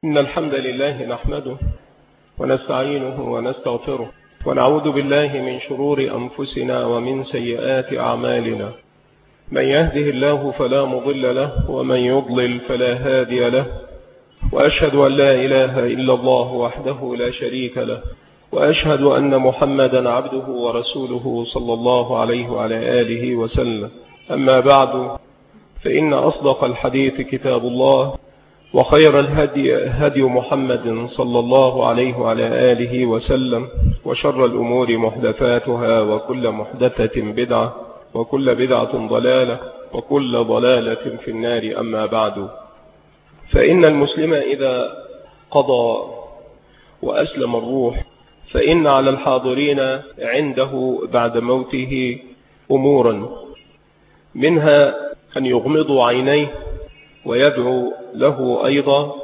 إن الحمد لله نحمده ونستعينه ونستغفره ونعوذ بالله من شرور أنفسنا ومن سيئات أعمالنا. من يهده الله فلا مضل له ومن يضلل فلا هادي له، وأشهد أن لا إله إلا الله وحده لا شريك له، وأشهد أن محمدا عبده ورسوله صلى الله عليه وعلى آله وسلم. أما بعد، فإن أصدق الحديث كتاب الله، وخير الهدي هدي محمد صلى الله عليه وعلى آله وسلم، وشر الأمور محدثاتها، وكل محدثة بدعة، وكل بدعة ضلالة، وكل ضلالة في النار. أما بعد، فإن المسلم إذا قضى وأسلم الروح فإن على الحاضرين عنده بعد موته أمورا، منها أن يغمضوا عينيه ويدعو له أيضا.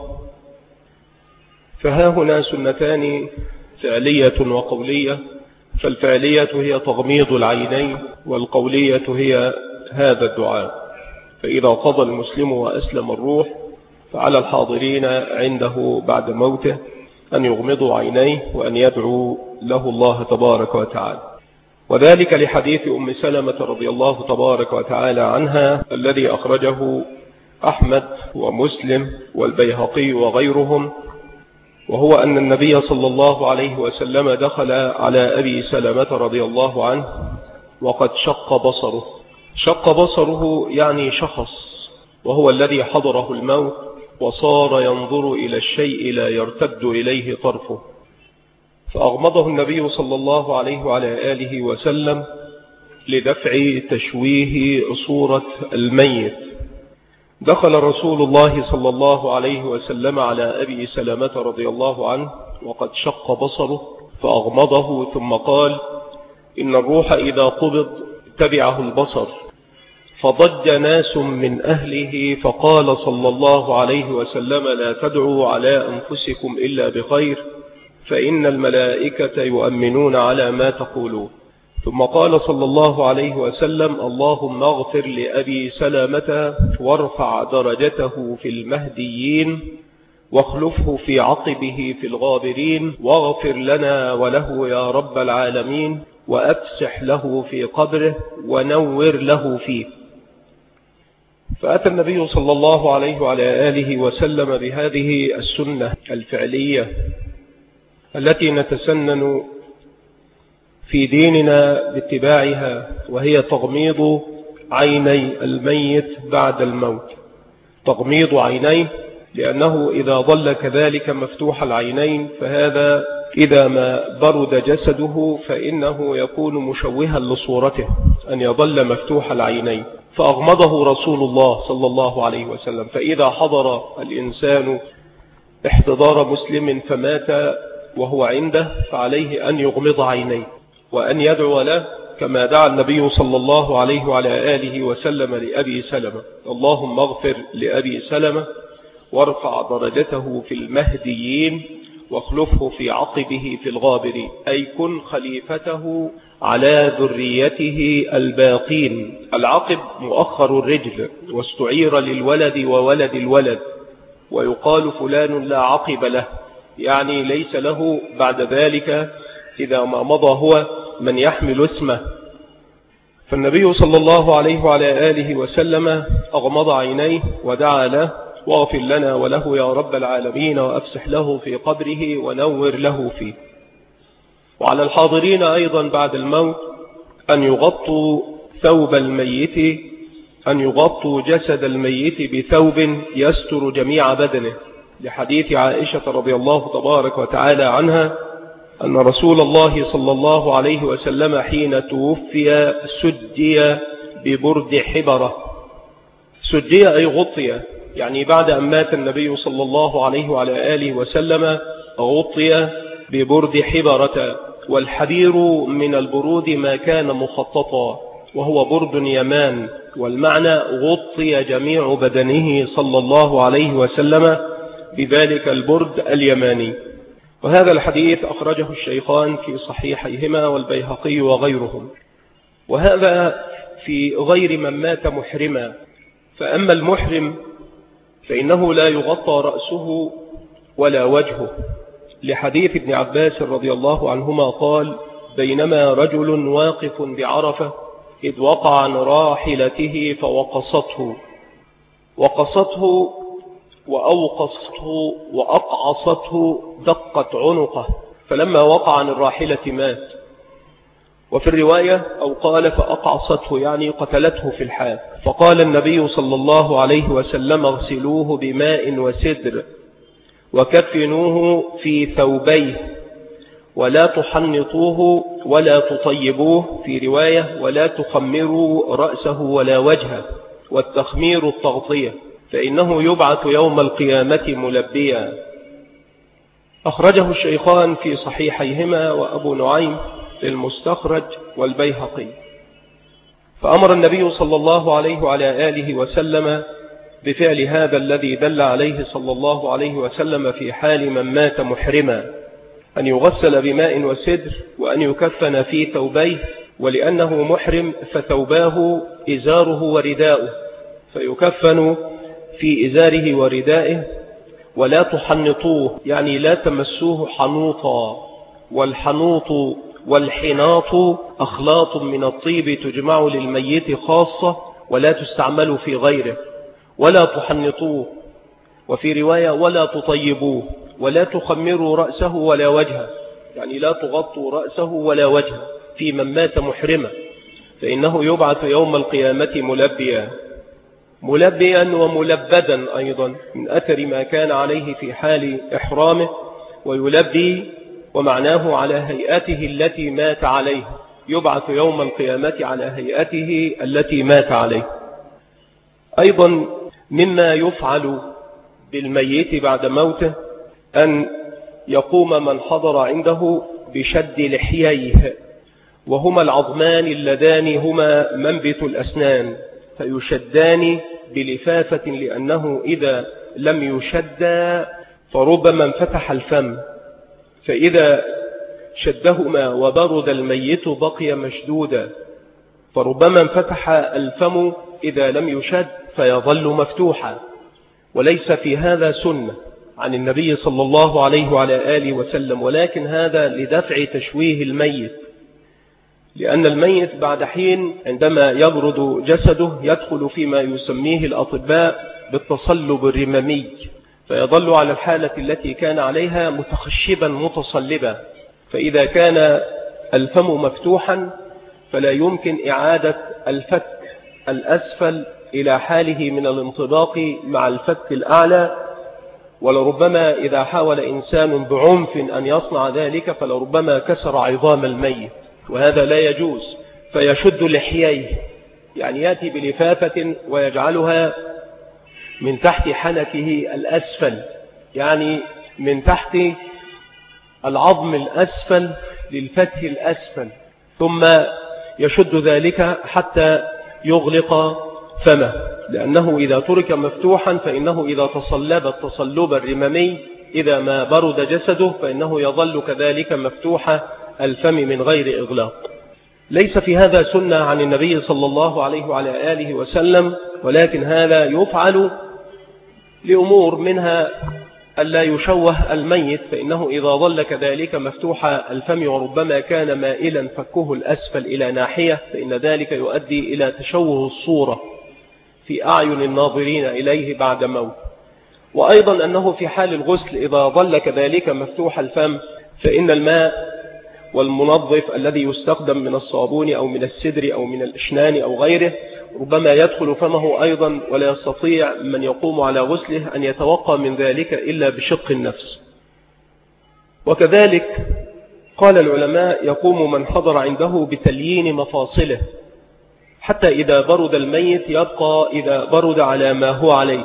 فها هنا سنتان فعلية وقولية، فالفعلية هي تغميض العينين، والقولية هي هذا الدعاء. فإذا قضى المسلم وأسلم الروح فعلى الحاضرين عنده بعد موته أن يغمضوا عينيه وأن يدعو له الله تبارك وتعالى، وذلك لحديث أم سلمة رضي الله تبارك وتعالى عنها الذي أخرجه أحمد ومسلم والبيهقي وغيرهم، وهو أن النبي صلى الله عليه وسلم دخل على أبي سلمة رضي الله عنه وقد شق بصره. شق بصره يعني شخص، وهو الذي حضره الموت وصار ينظر إلى الشيء لا يرتد إليه طرفه، فأغمضه النبي صلى الله عليه وعلى آله وسلم لدفع تشويه صورة الميت. دخل رسول الله صلى الله عليه وسلم على أبي سلمة رضي الله عنه وقد شق بصره فأغمضه، ثم قال: إن الروح إذا قبض تبعه البصر. فضج ناس من أهله، فقال صلى الله عليه وسلم: لا تدعوا على أنفسكم إلا بخير، فإن الملائكة يؤمنون على ما تقولون. ثم قال صلى الله عليه وسلم: اللهم اغفر لأبي سلمة وارفع درجته في المهديين، واخلفه في عقبه في الغابرين، واغفر لنا وله يا رب العالمين، وأفسح له في قبره ونور له فيه. فأتى النبي صلى الله عليه وعلى آله وسلم بهذه السنة الفعلية التي نتسنن في ديننا باتباعها، وهي تغميض عيني الميت بعد الموت. تغميض عينيه، لأنه إذا ظل كذلك مفتوح العينين فهذا إذا ما برد جسده فإنه يكون مشوها لصورته أن يظل مفتوح العينين. فأغمضه رسول الله صلى الله عليه وسلم. فإذا حضر الإنسان احتضار مسلم فمات وهو عنده فعليه أن يغمض عينيه وأن يدعو له، كما دعا النبي صلى الله عليه وعلى آله وسلم لأبي سلمة: اللهم اغفر لأبي سلمة وارفع درجته في المهديين، واخلفه في عقبه في الغابرين، أي كن خليفته على ذريته الباقين. العقب مؤخر الرجل، واستعير للولد وولد الولد، ويقال فلان لا عقب له، يعني ليس له بعد ذلك إذا ما مضى هو من يحمل اسمه. فالنبي صلى الله عليه وعلى آله وسلم أغمض عينيه ودعا له: واغفر لنا وله يا رب العالمين، وأفسح له في قبره ونور له فيه. وعلى الحاضرين أيضا بعد الموت أن يغطوا ثوب الميت، أن يغطوا جسد الميت بثوب يستر جميع بدنه، لحديث عائشة رضي الله تبارك وتعالى عنها أن رسول الله صلى الله عليه وسلم حين توفي سجي ببرد حبرة. سجي أي غطي، يعني بعد أن مات النبي صلى الله عليه وعلى آله وسلم غطي ببرد حبرة. والحبير من البرود ما كان مخططا، وهو برد يمان، والمعنى غطي جميع بدنه صلى الله عليه وسلم بذلك البرد اليماني. وهذا الحديث أخرجه الشيخان في صحيحيهما والبيهقي وغيرهم، وهذا في غير من مات محرما. فأما المحرم فإنه لا يغطى رأسه ولا وجهه، لحديث ابن عباس رضي الله عنهما قال: بينما رجل واقف بعرفة إذ وقع عن راحلته وقصته وأوقصته وأقعصته، دقت عنقه، فلما وقع عن الراحلة مات. وفي الرواية أو قال فأقعصته يعني قتلته في الحال. فقال النبي صلى الله عليه وسلم: اغسلوه بماء وسدر وكفنوه في ثوبيه ولا تحنطوه ولا تطيبوه، في رواية ولا تخمروا رأسه ولا وجهه، والتخمير التغطية، فإنه يبعث يوم القيامة ملبيا. أخرجه الشيخان في صحيحيهما وأبو نعيم في المستخرج والبيهقي. فأمر النبي صلى الله عليه وعلى آله وسلم بفعل هذا الذي دل عليه صلى الله عليه وسلم في حال من مات محرما، أن يغسل بماء وسدر وأن يكفن في ثوبيه، ولأنه محرم فثوباه إزاره ورداؤه، فيكفن في إزاره وردائه. ولا تحنطوه يعني لا تمسوه حنوطا، والحنوط والحناط أخلاط من الطيب تجمع للميت خاصة ولا تستعمل في غيره. ولا تحنطوه، وفي رواية ولا تطيبوه، ولا تخمروا رأسه ولا وجهه، يعني لا تغطوا رأسه ولا وجهه في من مات محرما، فإنه يبعث يوم القيامة ملبيا وملبدا أيضا من أثر ما كان عليه في حال إحرامه. ويلبي ومعناه على هيئته التي مات عليها، يبعث يوم القيامة على هيئته التي مات عليه. أيضا مما يفعل بالميت بعد موته أن يقوم من حضر عنده بشد لحييه، وهما العظمان اللذان هما منبت الأسنان، فيشدان بلفافة، لأنه إذا لم يشدا فربما انفتح الفم، فإذا شدهما وبرد الميت بقي مشدودا، فربما انفتح الفم إذا لم يشد فيظل مفتوحا. وليس في هذا سنة عن النبي صلى الله عليه وعلى آله وسلم، ولكن هذا لدفع تشويه الميت، لأن الميت بعد حين عندما يبرد جسده يدخل فيما يسميه الأطباء بالتصلب الرممي، فيظل على الحالة التي كان عليها متخشبا متصلبا. فإذا كان الفم مفتوحا فلا يمكن إعادة الفك الأسفل إلى حاله من الانطباق مع الفك الأعلى، ولربما إذا حاول إنسان بعنف أن يصنع ذلك فلربما كسر عظام الميت، وهذا لا يجوز. فيشد لحييه، يعني يأتي بلفافة ويجعلها من تحت حنكه الأسفل، يعني من تحت العظم الأسفل للفك الأسفل، ثم يشد ذلك حتى يغلق فمه، لأنه إذا ترك مفتوحا فإنه إذا تصلب التصلب الرممي إذا ما برد جسده فإنه يظل كذلك مفتوح الفم من غير إغلاق. ليس في هذا سنة عن النبي صلى الله عليه وعلى آله وسلم، ولكن هذا يفعل لأمور منها ألا يشوه الميت، فإنه إذا ظل كذلك مفتوح الفم وربما كان مائلا فكه الأسفل إلى ناحية فإن ذلك يؤدي إلى تشوه الصورة في أعين الناظرين إليه بعد موت. وأيضا أنه في حال الغسل إذا ظل كذلك مفتوح الفم فإن الماء والمنظف الذي يستخدم من الصابون أو من السدر أو من الإشنان أو غيره ربما يدخل فمه أيضا، ولا يستطيع من يقوم على غسله أن يتوقى من ذلك إلا بشق النفس. وكذلك قال العلماء يقوم من حضر عنده بتليين مفاصله حتى إذا برد الميت يبقى إذا برد على ما هو عليه،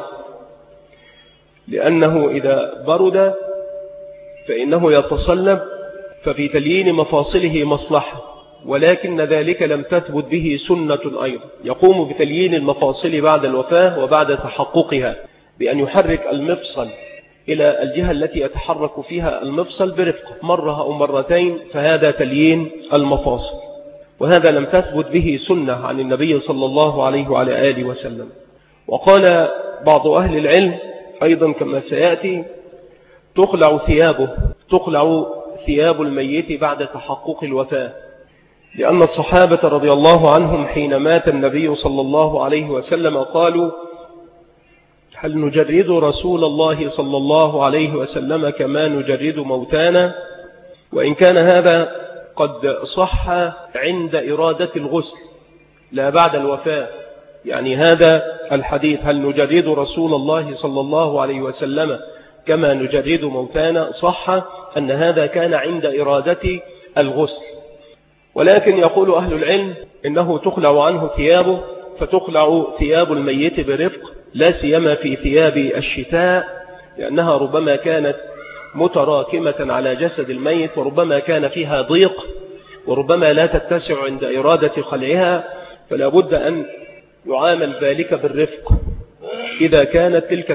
لأنه إذا برد فإنه يتصلب، ففي تليين مفاصله مصلحة، ولكن ذلك لم تثبت به سنة أيضا. يقوم بتليين المفاصل بعد الوفاة وبعد تحققها بأن يحرك المفصل إلى الجهة التي يتحرك فيها المفصل برفق مرة أو مرتين، فهذا تليين المفاصل، وهذا لم تثبت به سنة عن النبي صلى الله عليه وعلى آله وسلم. وقال بعض أهل العلم أيضا كما سيأتي تخلع ثيابه، تخلع ثياب الميت بعد تحقق الوفاة، لأن الصحابة رضي الله عنهم حين مات النبي صلى الله عليه وسلم قالوا: هل نجرد رسول الله صلى الله عليه وسلم كما نجرد موتانا؟ وإن كان هذا قد صح عند إرادة الغسل لا بعد الوفاة، يعني هذا الحديث هل نجرد رسول الله صلى الله عليه وسلم كما نجرد موتانا صح أن هذا كان عند إرادة الغسل، ولكن يقول أهل العلم إنه تخلع عنه ثيابه، فتخلع ثياب الميت برفق، لا سيما في ثياب الشتاء، لأنها ربما كانت متراكمة على جسد الميت، وربما كان فيها ضيق، وربما لا تتسع عند إرادة خلعها، فلا بد أن يعامل ذلك بالرفق إذا كانت تلك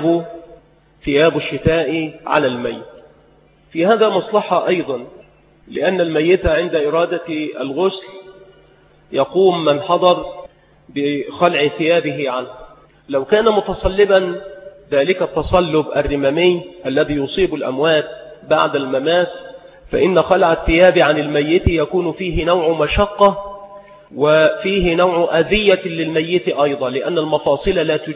ثياب الشتاء على الميت. في هذا مصلحة أيضا، لأن الميت عند إرادة الغسل يقوم من حضر بخلع ثيابه عنه. لو كان متصلبا ذلك التصلب الرمامي الذي يصيب الأموات بعد الممات، فإن خلع الثياب عن الميت يكون فيه نوع مشقة وفيه نوع أذية للميت أيضا، لأن المفاصل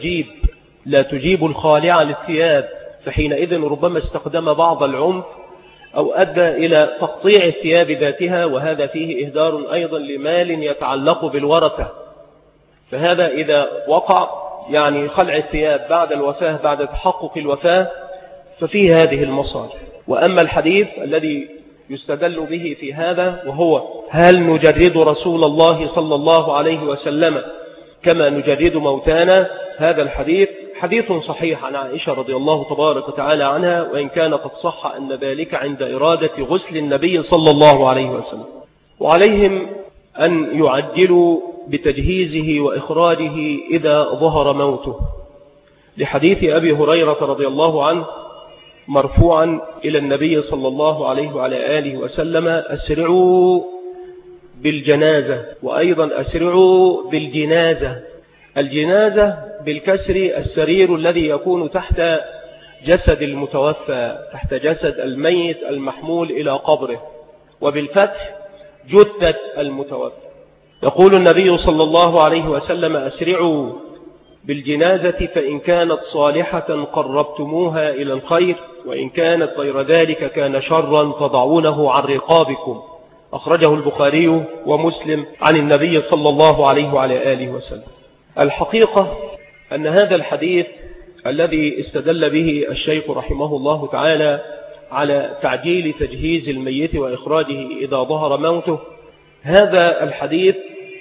لا تجيب الخالع للثياب، فحينئذ ربما استخدم بعض العنف أو أدى إلى تقطيع الثياب ذاتها، وهذا فيه إهدار أيضا لمال يتعلق بالورثة. فهذا إذا وقع يعني خلع الثياب بعد الوفاة بعد تحقق الوفاة ففيه هذه المصالح. وأما الحديث الذي يستدل به في هذا وهو هل نجرد رسول الله صلى الله عليه وسلم كما نجرد موتانا، هذا الحديث حديث صحيح عن عائشة رضي الله تبارك وتعالى عنها، وإن كان قد صح أن ذلك عند إرادة غسل النبي صلى الله عليه وسلم. وعليهم أن يعجلوا بتجهيزه وإخراجه إذا ظهر موته، لحديث أبي هريرة رضي الله عنه مرفوعا إلى النبي صلى الله عليه وعلى آله وسلم: أسرعوا بالجنازة، وأيضا أسرعوا بالجنازة. الجنازة بالكسر السرير الذي يكون تحت جسد المتوفى، تحت جسد الميت المحمول إلى قبره، وبالفتح جثة المتوفى. يقول النبي صلى الله عليه وسلم: أسرعوا بالجنازة فإن كانت صالحة قربتموها إلى الخير، وإن كانت غير ذلك كان شرا تضعونه عن رقابكم. أخرجه البخاري ومسلم عن النبي صلى الله عليه وعلى آله وسلم. الحقيقة أن هذا الحديث الذي استدل به الشيخ رحمه الله تعالى على تعجيل تجهيز الميت وإخراجه إذا ظهر موته، هذا الحديث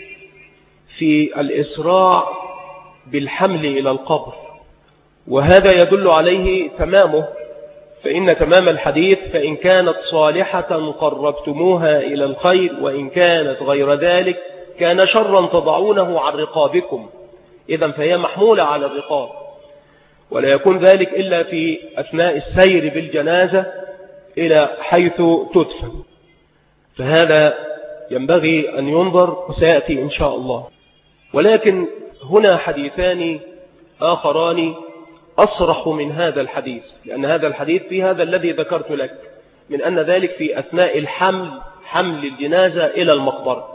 في الإسراع بالحمل إلى القبر، وهذا يدل عليه تمامه، فإن تمام الحديث: فإن كانت صالحة قربتموها إلى الخير، وإن كانت غير ذلك كان شرا تضعونه عن رقابكم. إذن فهي محمولة على الرقاب، ولا يكون ذلك إلا في أثناء السير بالجنازة إلى حيث تدفن، فهذا ينبغي أن ينظر وسيأتي إن شاء الله. ولكن هنا حديثان آخران أصرح من هذا الحديث، لأن هذا الحديث في هذا الذي ذكرت لك من أن ذلك في أثناء حمل الجنازة إلى المقبرة.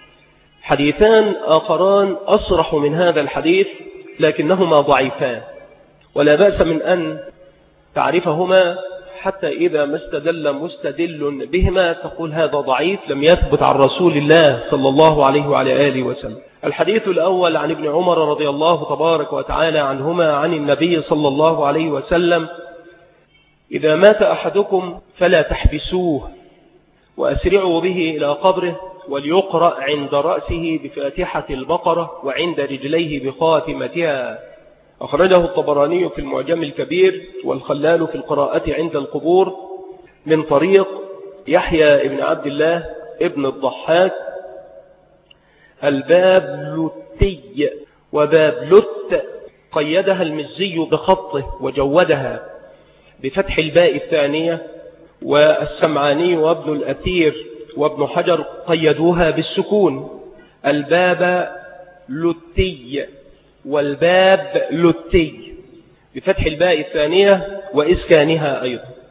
حديثان آخران أصرح من هذا الحديث لكنهما ضعيفان، ولا بأس من أن تعرفهما حتى إذا ما استدل مستدل بهما تقول هذا ضعيف لم يثبت عن رسول الله صلى الله عليه وعلى آله وسلم. الحديث الأول عن ابن عمر رضي الله تبارك وتعالى عنهما عن النبي صلى الله عليه وسلم: إذا مات أحدكم فلا تحبسوه، وأسرعوا به إلى قبره، وليقرأ عند رأسه بفاتحة البقرة، وعند رجليه بخاتمتها. أخرجه الطبراني في المعجم الكبير، والخلال في القراءة عند القبور، من طريق يحيى ابن عبد الله ابن الضحاك البابلتي. وبابلت قيدها المزي بخطه وجودها بفتح الباء الثانية، والسمعاني وابن الأثير وابن حجر قيدوها بالسكون: الباب لتي والباب لتي بفتح الباء الثانية وإسكانها أيضا.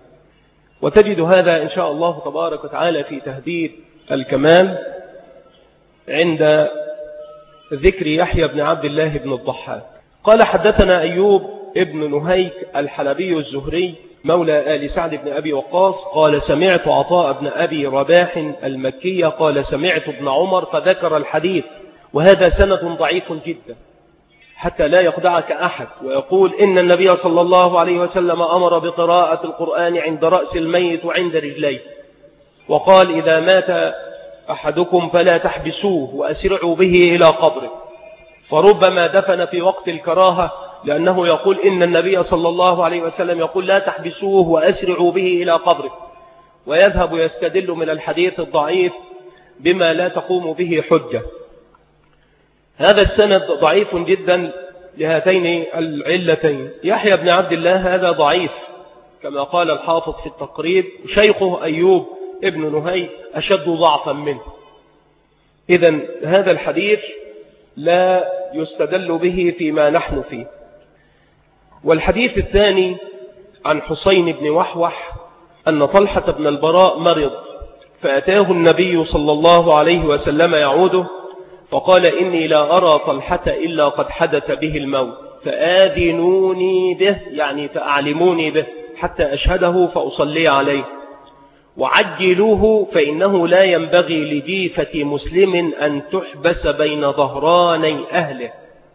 وتجد هذا إن شاء الله تبارك وتعالى في تهذيب الكمال عند ذكر يحيى بن عبد الله بن الضحاك. قال حدثنا أيوب ابن نهيك الحلبي الزهري مولى آل سعد بن أبي وقاص قال سمعت عطاء بن أبي رباح المكي قال سمعت ابن عمر فذكر الحديث، وهذا سند ضعيف جدا حتى لا يخدعك أحد ويقول إن النبي صلى الله عليه وسلم أمر بقراءة القرآن عند رأس الميت وعند رجليه، وقال إذا مات أحدكم فلا تحبسوه وأسرعوا به إلى قبره، فربما دفن في وقت الكراهة لأنه يقول إن النبي صلى الله عليه وسلم يقول لا تحبسوه وأسرعوا به إلى قبره، ويذهب يستدل من الحديث الضعيف بما لا تقوم به حجة. هذا السند ضعيف جدا لهاتين العلتين. يحيى بن عبد الله هذا ضعيف كما قال الحافظ في التقريب، شيخه أيوب ابن نهي أشد ضعفا منه. إذن هذا الحديث لا يستدل به فيما نحن فيه. والحديث الثاني عن حسين بن وحوح أن طلحة بن البراء مرض، فأتاه النبي صلى الله عليه وسلم يعوده فقال إني لا أرى طلحة إلا قد حدث به الموت، فآذنوني به يعني فأعلموني به حتى أشهده فأصلي عليه، وعجلوه فإنه لا ينبغي لجيفة مسلم أن تحبس بين ظهراني أهله.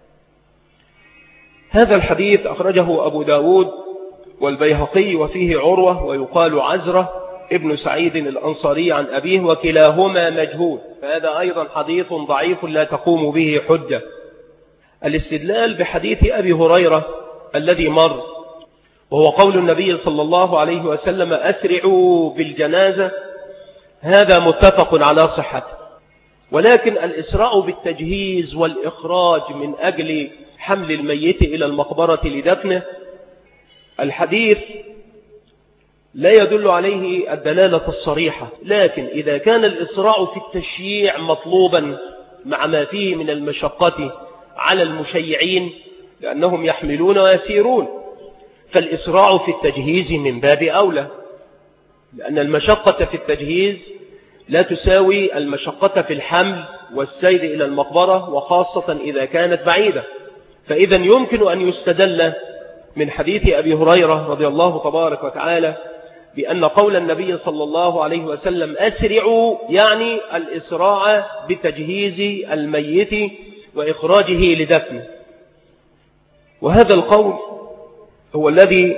هذا الحديث أخرجه أبو داود والبيهقي وفيه عروة ويقال عزرة ابن سعيد الأنصاري عن أبيه وكلاهما مجهول، فهذا أيضا حديث ضعيف لا تقوم به حجة. الاستدلال بحديث أبي هريرة الذي مر وهو قول النبي صلى الله عليه وسلم أسرعوا بالجنازة، هذا متفق على صحته، ولكن الإسراع بالتجهيز والإخراج من أجل حمل الميت إلى المقبرة لدفنه الحديث لا يدل عليه الدلالة الصريحة، لكن إذا كان الإسراع في التشييع مطلوبا مع ما فيه من المشقة على المشيعين لأنهم يحملون ويسيرون، فالإسراع في التجهيز من باب أولى، لأن المشقة في التجهيز لا تساوي المشقة في الحمل والسير إلى المقبرة، وخاصة إذا كانت بعيدة. فإذا يمكن أن يستدل من حديث أبي هريرة رضي الله تبارك وتعالى بأن قول النبي صلى الله عليه وسلم أسرعوا يعني الإسراع بتجهيز الميت وإخراجه لدفنه، وهذا القول هو الذي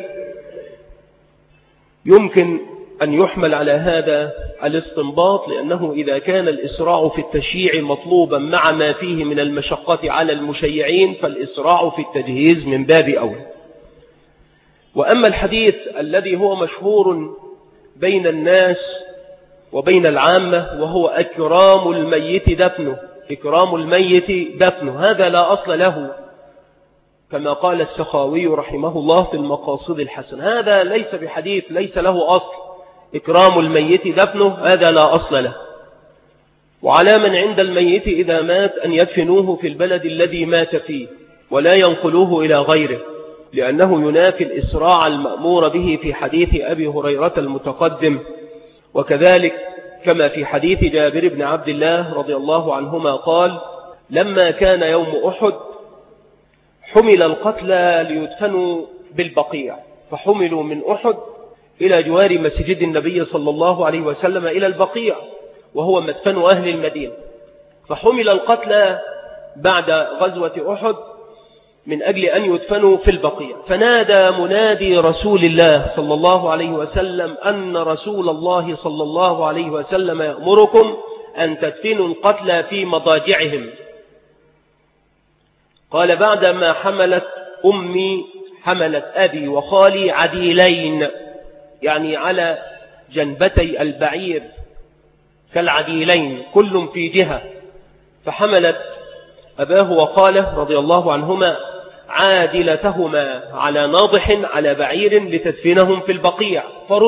يمكن أن يحمل على هذا الاستنباط، لأنه إذا كان الإسراع في التشييع مطلوبا مع ما فيه من المشقة على المشيعين فالإسراع في التجهيز من باب أولى. وأما الحديث الذي هو مشهور بين الناس وبين العامة وهو إكرام الميت دفنه، إكرام الميت دفنه، هذا لا أصل له كما قال السخاوي رحمه الله في المقاصد الحسن، هذا ليس بحديث، ليس له أصل. إكرام الميت دفنه هذا لا أصل له. وعلى من عند الميت إذا مات أن يدفنوه في البلد الذي مات فيه ولا ينقلوه إلى غيره، لأنه ينافي الإسراع المأمور به في حديث أبي هريرة المتقدم، وكذلك كما في حديث جابر بن عبد الله رضي الله عنهما قال لما كان يوم أحد حمل القتلى ليدفنوا بالبقيع، فحملوا من أحد إلى جوار مسجد النبي صلى الله عليه وسلم إلى البقيع وهو مدفن أهل المدينة، فحمل القتلى بعد غزوة أحد من أجل أن يدفنوا في البقيع، فنادى منادي رسول الله صلى الله عليه وسلم أن رسول الله صلى الله عليه وسلم يأمركم أن تدفنوا القتلى في مضاجعهم. قال بعدما حملت أبي وخالي عديلين، يعني على جنبتي البعير كالعديلين كل في جهة، فحملت أباه وخاله رضي الله عنهما عادلتهما على ناضح على بعير لتدفنهم في البقيع،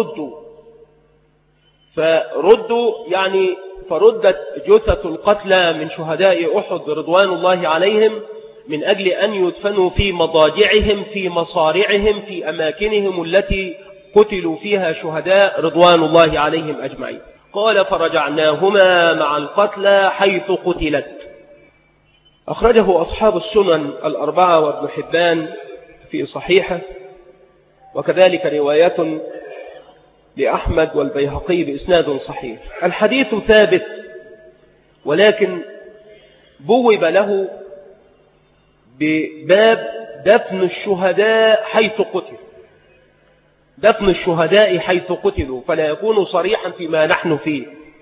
فردوا يعني فردت جثة القتلى من شهداء أحد رضوان الله عليهم من أجل أن يدفنوا في مضاجعهم في مصارعهم في أماكنهم التي قتلوا فيها شهداء رضوان الله عليهم أجمعين. قال فرجعناهما مع القتلى حيث قتلت. أخرجه أصحاب السنن الأربعة وابن حبان في صحيحه، وكذلك رواية لأحمد والبيهقي بإسناد صحيح. الحديث ثابت، ولكن بوب له بباب دفن الشهداء حيث قتلوا، دفن الشهداء حيث قتلوا، فلا يكون صريحا فيما نحن فيه،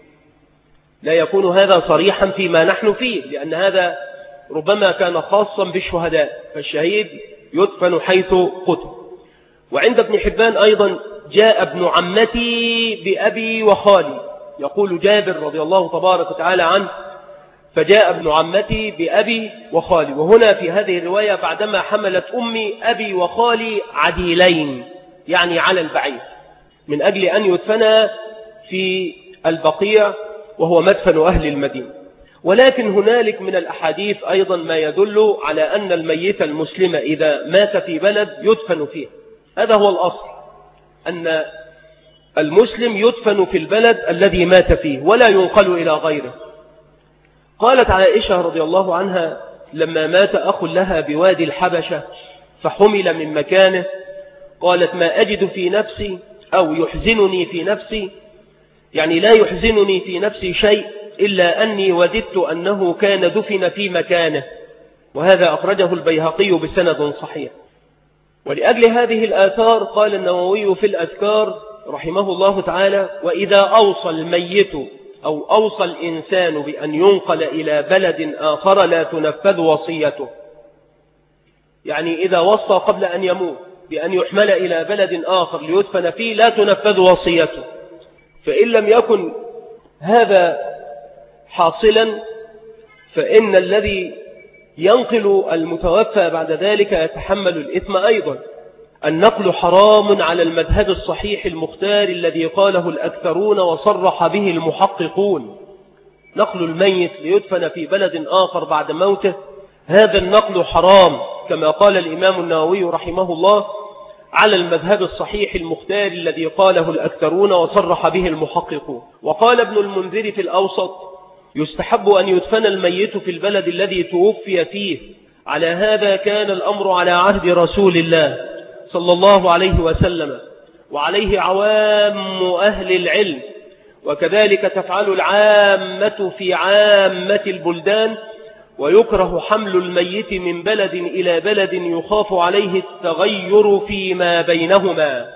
لا يكون هذا صريحا فيما نحن فيه، لأن هذا ربما كان خاصا بالشهداء، فالشهيد يدفن حيث قتل. وعند ابن حبان أيضا جاء ابن عمتي بأبي وخالي، يقول جابر رضي الله تبارك وتعالى عنه فجاء ابن عمتي بأبي وخالي. وهنا في هذه الرواية بعدما حملت أمي أبي وخالي عديلين، يعني على البعير، من أجل أن يدفن في البقيع وهو مدفن أهل المدينة. ولكن هنالك من الأحاديث أيضا ما يدل على أن الميت المسلم إذا مات في بلد يدفن فيه. هذا هو الأصل، أن المسلم يدفن في البلد الذي مات فيه ولا ينقل إلى غيره. قالت عائشة رضي الله عنها لما مات أخ لها بوادي الحبشة فحمل من مكانه، قالت ما أجد في نفسي أو يحزنني في نفسي، يعني لا يحزنني في نفسي شيء إلا أني وددت أنه كان دفن في مكانه. وهذا أخرجه البيهقي بسند صحيح. ولأجل هذه الآثار قال النووي في الأذكار رحمه الله تعالى: وإذا أوصى الميت أو أوصى الإنسان بأن ينقل إلى بلد آخر لا تنفذ وصيته، يعني إذا وصى قبل أن يموت بأن يحمل إلى بلد آخر ليدفن فيه لا تنفذ وصيته. فإن لم يكن هذا حاصلا فإن الذي ينقل المتوفى بعد ذلك يتحمل الإثم أيضا. النقل حرام على المذهب الصحيح المختار الذي قاله الأكثرون وصرح به المحققون. نقل الميت ليدفن في بلد آخر بعد موته، هذا النقل حرام كما قال الإمام النووي رحمه الله على المذهب الصحيح المختار الذي قاله الأكثرون وصرح به المحققون. وقال ابن المنذر في الأوسط: يستحب أن يدفن الميت في البلد الذي توفي فيه. على هذا كان الأمر على عهد رسول الله صلى الله عليه وسلم، وعليه عوام أهل العلم، وكذلك تفعل العامة في عامة البلدان. ويكره حمل الميت من بلد إلى بلد يخاف عليه التغير فيما بينهما.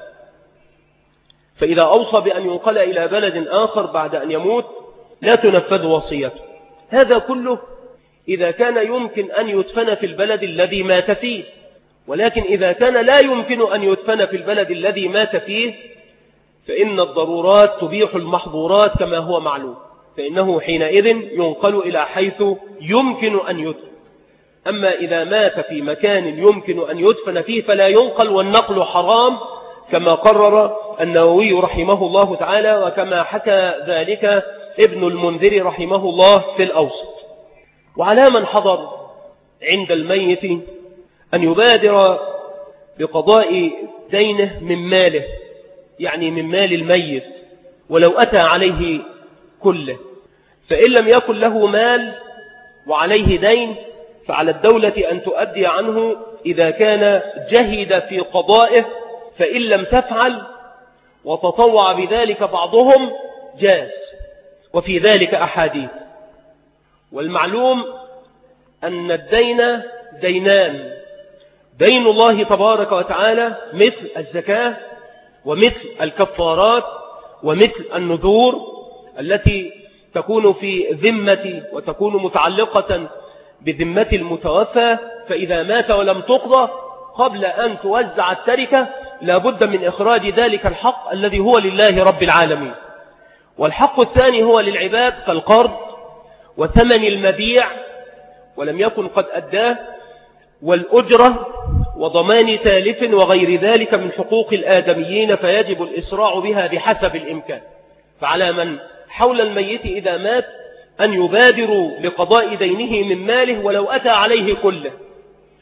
فإذا أوصى بأن ينقل إلى بلد آخر بعد أن يموت لا تنفذ وصيته. هذا كله إذا كان يمكن أن يدفن في البلد الذي مات فيه، ولكن إذا كان لا يمكن أن يدفن في البلد الذي مات فيه فإن الضرورات تبيح المحظورات كما هو معلوم، فإنه حينئذ ينقل إلى حيث يمكن أن يدفن. أما إذا مات في مكان يمكن أن يدفن فيه فلا ينقل، والنقل حرام كما قرر النووي رحمه الله تعالى، وكما حكى ذلك ابن المنذر رحمه الله في الأوسط. وعلى من حضر عند الميت أن يبادر بقضاء دينه من ماله، يعني من مال الميت ولو أتى عليه كله. فإن لم يكن له مال وعليه دين فعلى الدولة أن تؤدي عنه إذا كان جهد في قضائه، فإن لم تفعل وتطوع بذلك بعضهم جاز، وفي ذلك أحاديث. والمعلوم أن الدين دينان: دين الله تبارك وتعالى مثل الزكاة ومثل الكفارات ومثل النذور التي تكون في ذمة وتكون متعلقة بذمة المتوفى، فإذا مات ولم تقضى قبل أن توزع التركة لابد من إخراج ذلك الحق الذي هو لله رب العالمين. والحق الثاني هو للعباد كالقرض وثمن المبيع ولم يكن قد أداه، والأجرة وضمان تالف وغير ذلك من حقوق الآدميين، فيجب الإسراع بها بحسب الإمكان. فعلى من حول الميت إذا مات أن يبادروا لقضاء دينه من ماله ولو أتى عليه كله.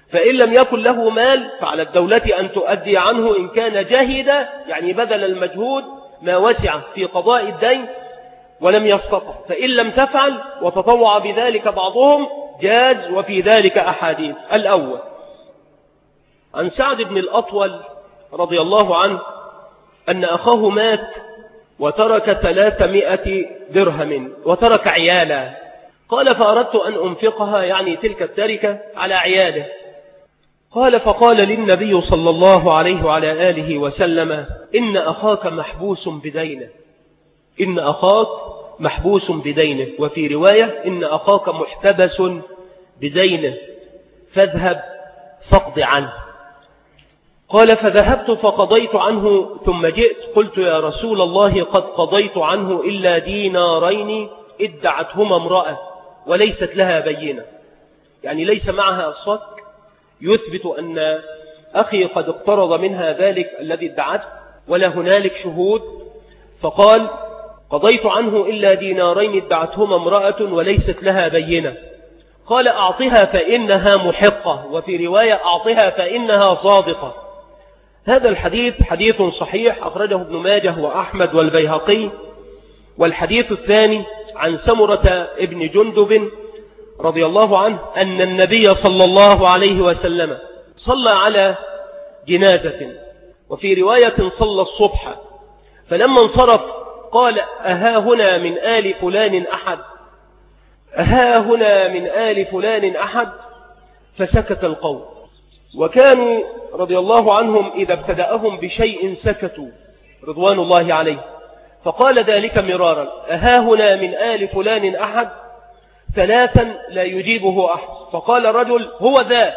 فإن لم يكن له مال فعلى الدولة أن تؤدي عنه إن كان جاهد، يعني بذل المجهود ما وسع في قضاء الدين ولم يستطع. فإن لم تفعل وتطوع بذلك بعضهم جاز، وفي ذلك أحاديث. الأول عن سعد بن الأطول رضي الله عنه أن أخاه مات وترك 300 درهم وترك عيالا. قال فأردت أن أنفقها، يعني تلك التركة، على عياله. قال فقال للنبي صلى الله عليه وعلى آله وسلم إن أخاك محبوس بدينه، إن أخاك محبوس بدينه، وفي رواية إن أخاك محتبس بدينه فاذهب فاقض عنه. قال فذهبت فقضيت عنه ثم جئت قلت يا رسول الله قد قضيت عنه إلا دينارين ادعتهما امرأة وليست لها بينة، يعني ليس معها صك يثبت أن أخي قد اقترض منها ذلك الذي ادعته ولا هنالك شهود. فقال قضيت عنه إلا دينارين ادعتهما امرأة وليست لها بينة. قال أعطها فإنها محقة، وفي رواية أعطها فإنها صادقة. هذا الحديث حديث صحيح أخرجه ابن ماجه وأحمد والبيهقي. والحديث الثاني عن سمرة ابن جندب رضي الله عنه أن النبي صلى الله عليه وسلم صلى على جنازة، وفي رواية صلى الصبح، فلما انصرف قال أها هنا من آل فلان أحد، أها هنا من آل فلان أحد، فسكت القوم. وكانوا رضي الله عنهم إذا ابتدأهم بشيء سكتوا رضوان الله عليه. فقال ذلك مرارا أها هنا من آل فلان أحد، ثلاثا لا يجيبه أحد. فقال رجل هو ذا.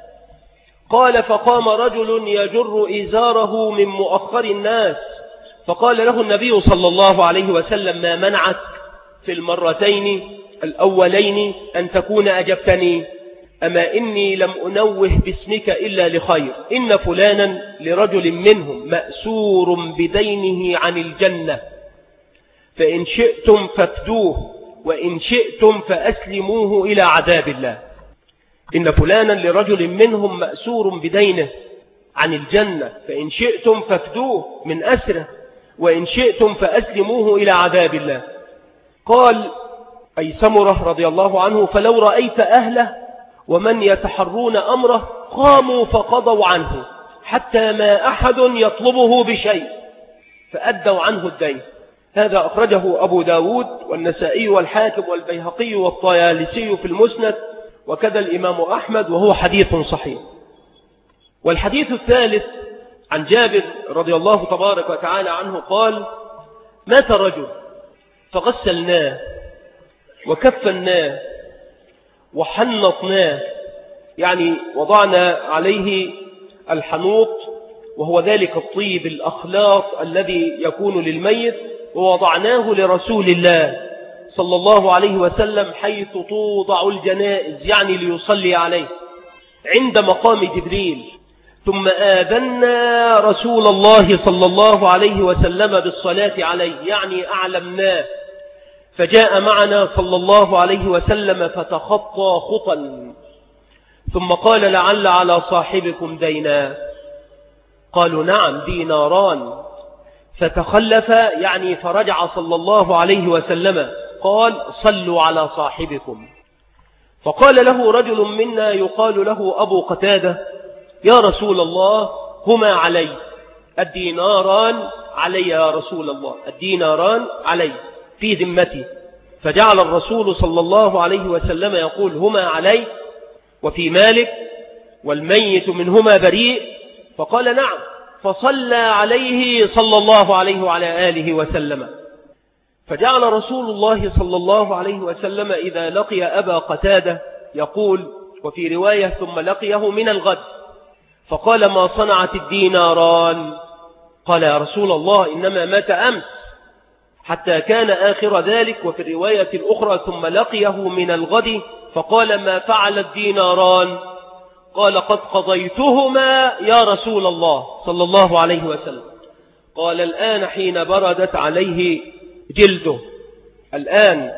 قال فقام رجل يجر إزاره من مؤخر الناس، فقال له النبي صلى الله عليه وسلم ما منعك في المرتين الأولين أن تكون أجبتني؟ أما إني لم أنوه باسمك إلا لخير، إن فلانا لرجل منهم مأسور بدينه عن الجنة، فإن شئتم فافدوه وإن شئتم فأسلموه إلى عذاب الله. إن فلانا لرجل منهم مأسور بدينه عن الجنة، فإن شئتم فافدوه من أسره وإن شئتم فأسلموه إلى عذاب الله. قال أي سمرة رضي الله عنه فلو رأيت أهله ومن يتحرون أمره قاموا فقضوا عنه حتى ما أحد يطلبه بشيء فأدوا عنه الدين. هذا أخرجه أبو داود والنسائي والحاكم والبيهقي والطيالسي في المسند، وكذا الإمام أحمد، وهو حديث صحيح. والحديث الثالث عن جابر رضي الله تبارك وتعالى عنه قال مات رجل فغسلناه وكفناه وحنطناه، يعني وضعنا عليه الحنوط وهو ذلك الطيب الأخلاط الذي يكون للميت، ووضعناه لرسول الله صلى الله عليه وسلم حيث توضع الجنائز، يعني ليصلي عليه عند مقام جبريل. ثم آذنا رسول الله صلى الله عليه وسلم بالصلاة عليه، يعني أعلمناه، فجاء معنا صلى الله عليه وسلم فتخطى خطا ثم قال لعل على صاحبكم دينا؟ قالوا نعم ديناران. فتخلف، يعني فرجع صلى الله عليه وسلم قال صلوا على صاحبكم. فقال له رجل منا يقال له أبو قتادة يا رسول الله هما علي، الديناران علي يا رسول الله، الديناران علي في ذمتي. فجعل الرسول صلى الله عليه وسلم يقول هما علي وفي مالك والميت منهما بريء. فقال نعم، فصلى عليه صلى الله عليه وعلى آله وسلم. فجعل رسول الله صلى الله عليه وسلم إذا لقي أبا قتادة يقول، وفي رواية ثم لقيه من الغد، فقال ما صنعت الديناران؟ قال يا رسول الله إنما مات أمس، حتى كان آخر ذلك. وفي الرواية الأخرى ثم لقيه من الغد فقال ما فعل الديناران؟ قال قد قضيتهما يا رسول الله صلى الله عليه وسلم. قال الآن حين بردت عليه جلده، الآن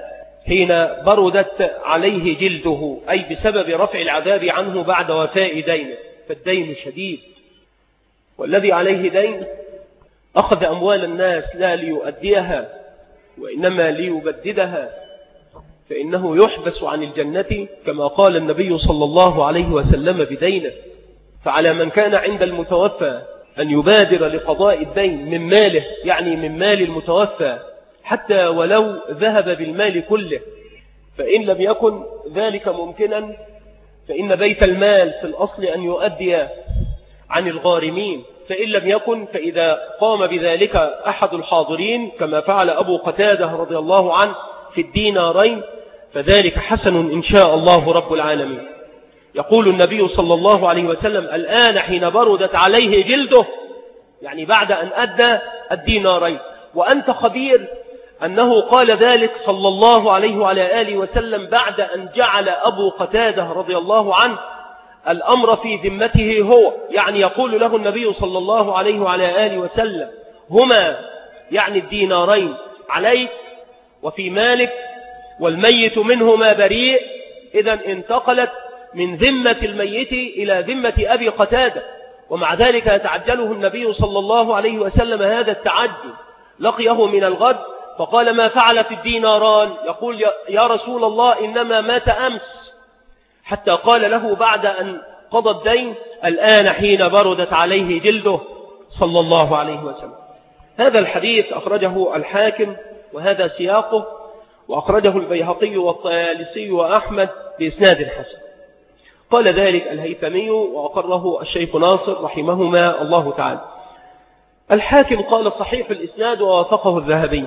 حين بردت عليه جلده، أي بسبب رفع العذاب عنه بعد وفاء دينه، فالدين شديد، والذي عليه دين أخذ أموال الناس لا ليؤديها وإنما ليبددها، فإنه يحبس عن الجنة كما قال النبي صلى الله عليه وسلم بدينه. فعلى من كان عند المتوفى أن يبادر لقضاء الدين من ماله، يعني من مال المتوفى، حتى ولو ذهب بالمال كله. فإن لم يكن ذلك ممكنا فإن بيت المال في الأصل أن يؤدي عن الغارمين، فإن لم يكن فإذا قام بذلك أحد الحاضرين كما فعل أبو قتادة رضي الله عنه في الدينارين فذلك حسن إن شاء الله رب العالمين. يقول النبي صلى الله عليه وسلم: الآن حين بردت عليه جلده، يعني بعد أن أدى الدينارين. وأنت خبير أنه قال ذلك صلى الله عليه وعلى آله وسلم بعد أن جعل أبو قتادة رضي الله عنه الأمر في ذمته هو، يعني يقول له النبي صلى الله عليه وعلى آله وسلم: هما يعني الدينارين عليك وفي مالك، والميت منهما بريء. إذن انتقلت من ذمة الميت إلى ذمة أبي قتادة، ومع ذلك يتعجله النبي صلى الله عليه وسلم هذا التعجل. لقيه من الغد فقال: ما فعلت الديناران؟ يقول: يا رسول الله إنما مات أمس. حتى قال له بعد أن قضى الدين: الآن حين بردت عليه جلده، صلى الله عليه وسلم. هذا الحديث أخرجه الحاكم وهذا سياقه، وأخرجه البيهقي والطيالسي وأحمد بإسناد حسن. قال ذلك الهيثمي وأقره الشيخ ناصر رحمهما الله تعالى. الحاكم قال: صحيح الإسناد ووافقه الذهبي.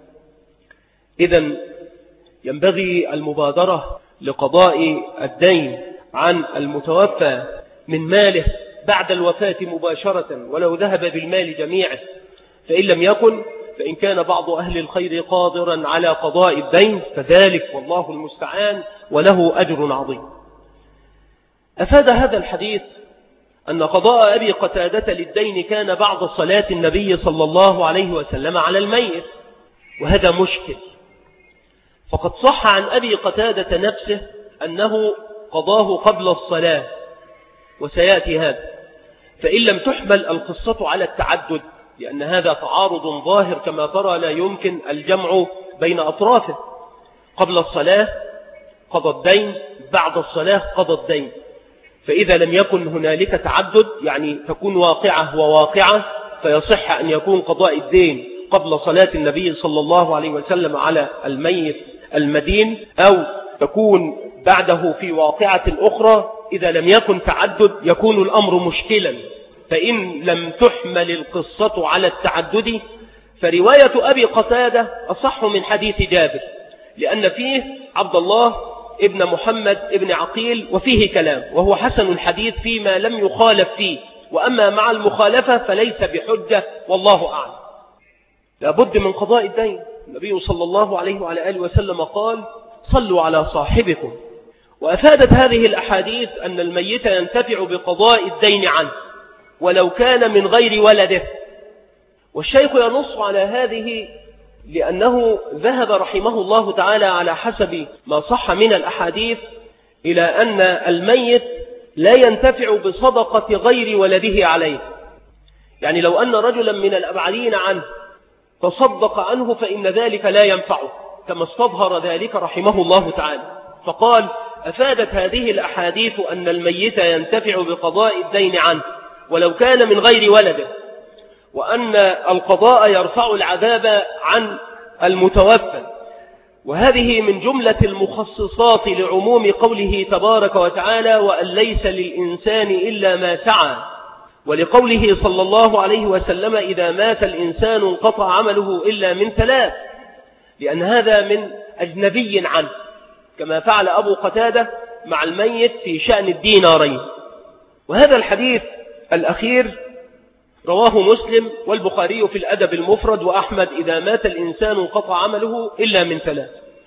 إذن ينبغي المبادرة لقضاء الدين عن المتوفى من ماله بعد الوفاة مباشرة ولو ذهب بالمال جميعه، فإن لم يكن فإن كان بعض أهل الخير قادرا على قضاء الدين فذلك والله المستعان وله أجر عظيم. أفاد هذا الحديث أن قضاء أبي قتادة للدين كان بعد صلاة النبي صلى الله عليه وسلم على الميت، وهذا مشكل. فقد صح عن أبي قتادة نفسه أنه قضاه قبل الصلاة، وسيأتي هذا. فإن لم تحمل القصة على التعدد، لأن هذا تعارض ظاهر كما ترى لا يمكن الجمع بين أطرافه. قبل الصلاة قضى الدين، بعد الصلاة قضى الدين. فإذا لم يكن هنالك تعدد، يعني تكون واقعة وواقعة، فيصح أن يكون قضاء الدين قبل صلاة النبي صلى الله عليه وسلم على الميت المدين، أو تكون بعده في واقعة أخرى. إذا لم يكن تعدد يكون الأمر مشكلا. فإن لم تحمل القصة على التعدد فرواية أبي قتادة أصح من حديث جابر، لأن فيه عبد الله ابن محمد ابن عقيل وفيه كلام، وهو حسن الحديث فيما لم يخالف فيه، وأما مع المخالفة فليس بحجة والله أعلم. لابد من قضاء الدين. النبي صلى الله عليه وعلى آله وسلم قال: صلوا على صاحبكم. وأفادت هذه الأحاديث أن الميت ينتفع بقضاء الدين عنه ولو كان من غير ولده. والشيخ ينص على هذه لأنه ذهب رحمه الله تعالى على حسب ما صح من الأحاديث إلى أن الميت لا ينتفع بصدقة غير ولده عليه. يعني لو أن رجلا من الأبعدين عنه تصدق عنه فإن ذلك لا ينفعه، كما استظهر ذلك رحمه الله تعالى. فقال: أفادت هذه الأحاديث أن الميت ينتفع بقضاء الدين عنه ولو كان من غير ولده، وأن القضاء يرفع العذاب عن المتوفى. وهذه من جملة المخصصات لعموم قوله تبارك وتعالى: وأن ليس للإنسان إلا ما سعى، ولقوله صلى الله عليه وسلم: إذا مات الإنسان انقطع عمله إلا من ثلاث، لأن هذا من أجنبي عنه، كما فعل أبو قتادة مع الميت في شأن الدينارين. وهذا الحديث الأخير رواه مسلم والبخاري في الأدب المفرد وأحمد: إذا مات الإنسان انقطع عمله إلا من ثلاث.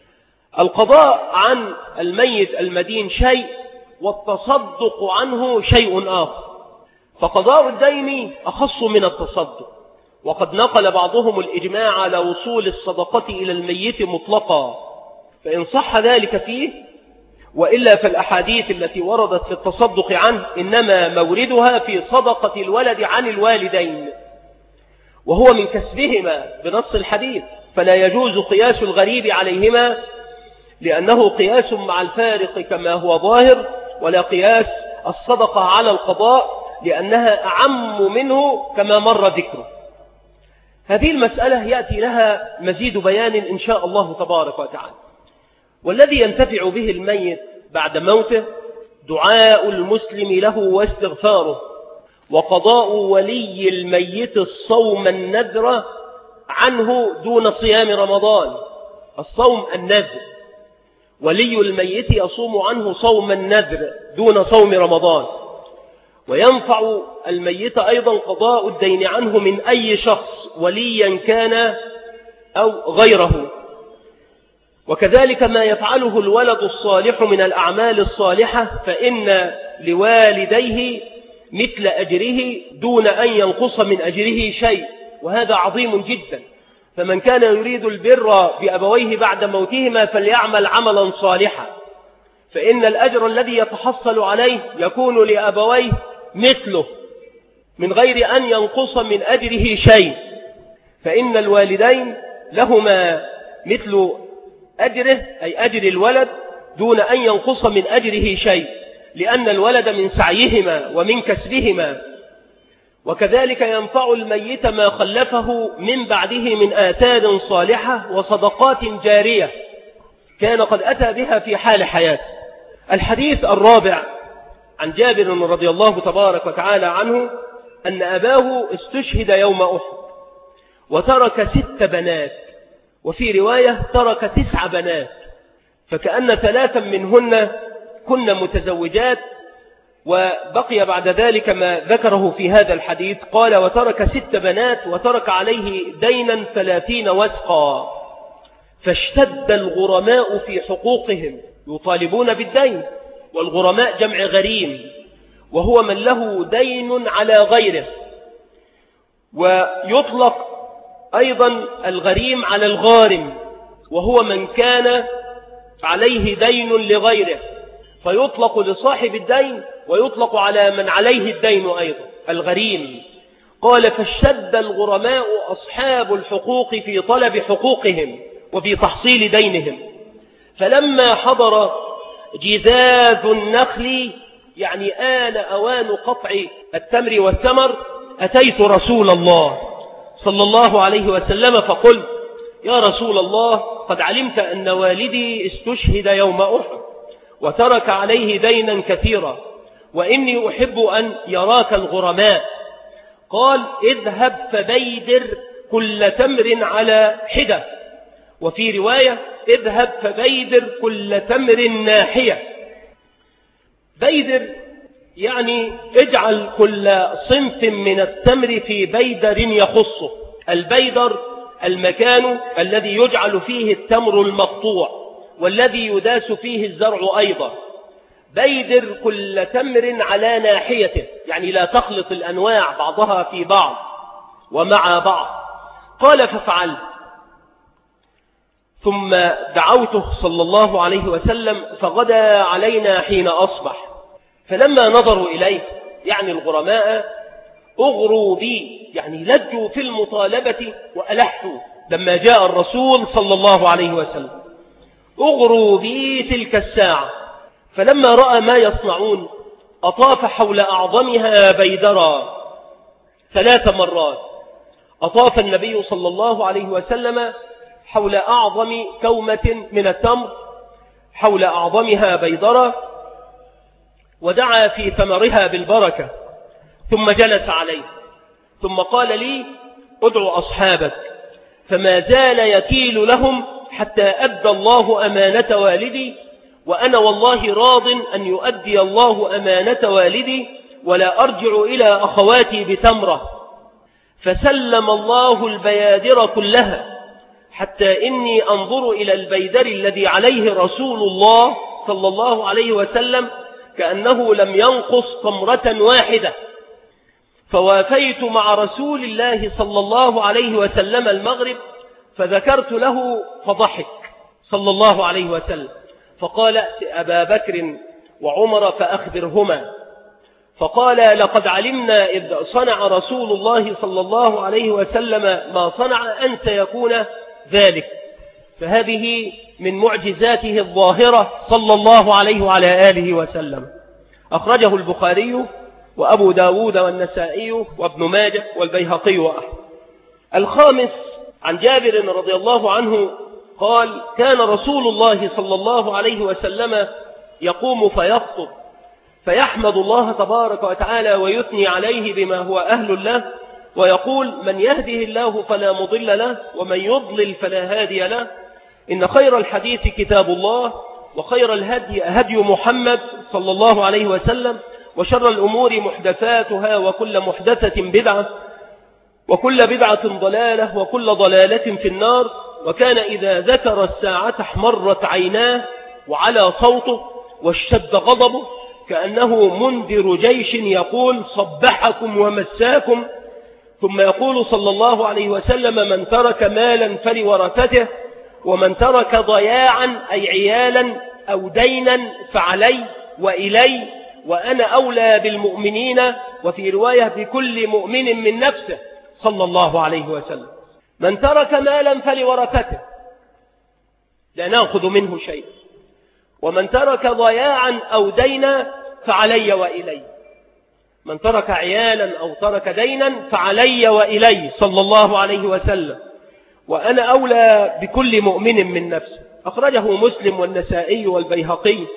القضاء عن الميت المدين شيء، والتصدق عنه شيء آخر. فقضاء الدين أخص من التصدق، وقد نقل بعضهم الإجماع على وصول الصدقة إلى الميت مطلقا، فإن صح ذلك فيه، وإلا فالأحاديث التي وردت في التصدق عنه إنما موردها في صدقة الولد عن الوالدين، وهو من كسبهما بنص الحديث، فلا يجوز قياس الغريب عليهما لأنه قياس مع الفارق كما هو ظاهر، ولا قياس الصدقة على القضاء لأنها أعم منه كما مر ذكره. هذه المسألة يأتي لها مزيد بيان إن شاء الله تبارك وتعالى. والذي ينتفع به الميت بعد موته دعاء المسلم له واستغفاره، وقضاء ولي الميت الصوم النذر عنه دون صيام رمضان. الصوم النذر، ولي الميت يصوم عنه صوم النذر دون صوم رمضان. وينفع الميت أيضا قضاء الدين عنه من أي شخص وليا كان أو غيره. وكذلك ما يفعله الولد الصالح من الأعمال الصالحة فإن لوالديه مثل أجره دون أن ينقص من أجره شيء، وهذا عظيم جدا. فمن كان يريد البر بأبويه بعد موتهما فليعمل عملا صالحا، فإن الأجر الذي يتحصل عليه يكون لأبويه مثله من غير أن ينقص من أجره شيء، فإن الوالدين لهما مثل أجره أي أجر الولد دون أن ينقص من أجره شيء، لأن الولد من سعيهما ومن كسبهما. وكذلك ينفع الميت ما خلفه من بعده من آثار صالحة وصدقات جارية كان قد أتى بها في حال حياته. الحديث الرابع عن جابر رضي الله تبارك وتعالى عنه أن أباه استشهد يوم أحد وترك 6 بنات، وفي رواية ترك 9 بنات، فكأن 3 منهن كن متزوجات، وبقي بعد ذلك ما ذكره في هذا الحديث. قال وترك 6 بنات وترك عليه دينا 30 وسقا، فاشتد الغرماء في حقوقهم يطالبون بالدين، والغرماء جمع غريم، وهو من له دين على غيره. ويطلق أيضا الغريم على الغارم، وهو من كان عليه دين لغيره، فيطلق لصاحب الدين ويطلق على من عليه الدين أيضا الغريم. قال فاشتد الغرماء أصحاب الحقوق في طلب حقوقهم وفي تحصيل دينهم، فلما حضر جذاذ النخل يعني آن أوان قطع التمر والثمر أتيت رسول الله صلى الله عليه وسلم فقلت يا رسول الله قد علمت أن والدي استشهد يوم أحد وترك عليه دينا كثيرا، وإني أحب أن يراك الغرماء. قال اذهب فبيدر كل تمر على حدة، وفي رواية اذهب فبيدر كل تمر ناحية. بيدر يعني اجعل كل صنف من التمر في بيدر يخصه. البيدر المكان الذي يجعل فيه التمر المقطوع والذي يداس فيه الزرع أيضا. بيدر كل تمر على ناحيته، يعني لا تخلط الأنواع بعضها في بعض ومع بعض. قال ففعلت، ثم دعوته صلى الله عليه وسلم فغدا علينا حين أصبح، فلما نظروا إليه يعني الغرماء أغروا بي، يعني لجوا في المطالبة وألحوا لما جاء الرسول صلى الله عليه وسلم، أغروا بي تلك الساعة. فلما رأى ما يصنعون أطاف حول أعظمها بيدرا 3 مرات. أطاف النبي صلى الله عليه وسلم حول أعظم كومة من التمر حول أعظمها بيدرا، ودعا في ثمرها بالبركة، ثم جلس عليه، ثم قال لي ادعو أصحابك، فما زال يكيل لهم حتى أدى الله أمانة والدي، وأنا والله راض أن يؤدي الله أمانة والدي، ولا أرجع إلى أخواتي بتمرة. فسلم الله البيادر كلها حتى إني أنظر إلى البيدر الذي عليه رسول الله صلى الله عليه وسلم كأنه لم ينقص تمرة واحدة. فوافيت مع رسول الله صلى الله عليه وسلم المغرب، فذكرت له فضحك صلى الله عليه وسلم، فقال ائت أبا بكر وعمر فأخبرهما. فقال لقد علمنا إذ صنع رسول الله صلى الله عليه وسلم ما صنع أن سيكون ذلك. فهذه من معجزاته الظاهرة صلى الله عليه وعلى آله وسلم. أخرجه البخاري وأبو داود والنسائي وابن ماجه والبيهقي وأحمد. الخامس عن جابر رضي الله عنه قال كان رسول الله صلى الله عليه وسلم يقوم فيخطب فيحمد الله تبارك وتعالى ويثني عليه بما هو أهل له، ويقول من يهده الله فلا مضل له ومن يضلل فلا هادي له، إن خير الحديث كتاب الله وخير الهدي هدي محمد صلى الله عليه وسلم، وشر الأمور محدثاتها وكل محدثة بدعة وكل بدعة ضلالة وكل ضلالة في النار. وكان إذا ذكر الساعة احمرت عيناه وعلى صوته واشتد غضبه كأنه منذر جيش يقول صبحكم ومساكم. ثم يقول صلى الله عليه وسلم من ترك مالا فلورثته، ومن ترك ضياعا أي عيالا أو دينا فعلي وإلي وأنا أولى بالمؤمنين، وفي رواية بكل مؤمن من نفسه صلى الله عليه وسلم. من ترك مالا فلورثته لا نأخذ منه شيء، ومن ترك ضياعا أو دينا فعلي وإلي. من ترك عيالا أو ترك دينا فعلي وإلي صلى الله عليه وسلم، وأنا أولى بكل مؤمن من نفسه. أخرجه مسلم والنسائي والبيهقي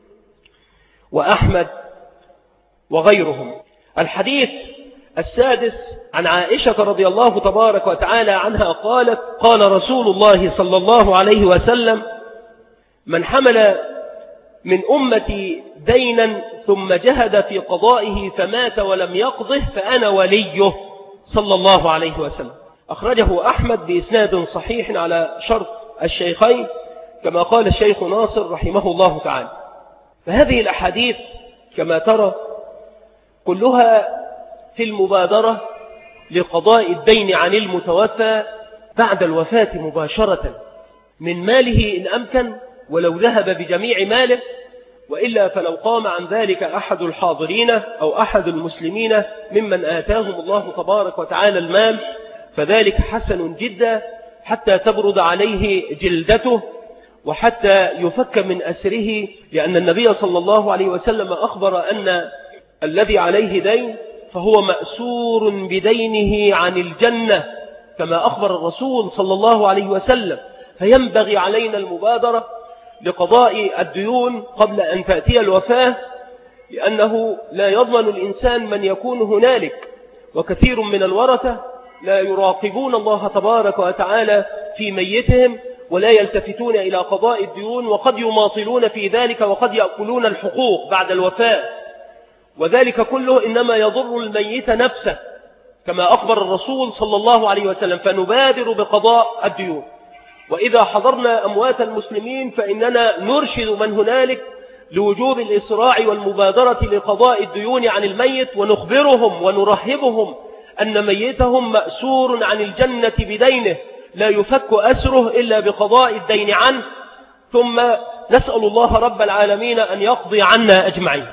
وأحمد وغيرهم. الحديث السادس عن عائشة رضي الله تبارك وتعالى عنها قالت قال رسول الله صلى الله عليه وسلم من حمل من أمتي دينا ثم جهد في قضائه فمات ولم يقضه فأنا وليه صلى الله عليه وسلم. أخرجه أحمد بإسناد صحيح على شرط الشيخين كما قال الشيخ ناصر رحمه الله تعالى. فهذه الأحاديث كما ترى كلها في المبادرة لقضاء الدين عن المتوفى بعد الوفاة مباشرة من ماله إن أمكن، ولو ذهب بجميع ماله، وإلا فلو قام عن ذلك أحد الحاضرين أو أحد المسلمين ممن آتاهم الله تبارك وتعالى المال فذلك حسن جدا حتى تبرد عليه جلدته وحتى يفك من أسره، لأن النبي صلى الله عليه وسلم أخبر أن الذي عليه دين فهو مأسور بدينه عن الجنة كما أخبر الرسول صلى الله عليه وسلم. فينبغي علينا المبادرة لقضاء الديون قبل أن تأتي الوفاة، لأنه لا يضمن الإنسان من يكون هنالك، وكثير من الورثة لا يراقبون الله تبارك وتعالى في ميتهم ولا يلتفتون إلى قضاء الديون، وقد يماطلون في ذلك وقد يأكلون الحقوق بعد الوفاة، وذلك كله إنما يضر الميت نفسه كما أخبر الرسول صلى الله عليه وسلم. فنبادر بقضاء الديون، وإذا حضرنا أموات المسلمين فإننا نرشد من هنالك لوجوب الإسراع والمبادرة لقضاء الديون عن الميت، ونخبرهم ونرهبهم أن ميتهم مأسور عن الجنة بدينه لا يفك أسره إلا بقضاء الدين عنه، ثم نسأل الله رب العالمين أن يقضي عنا أجمعين.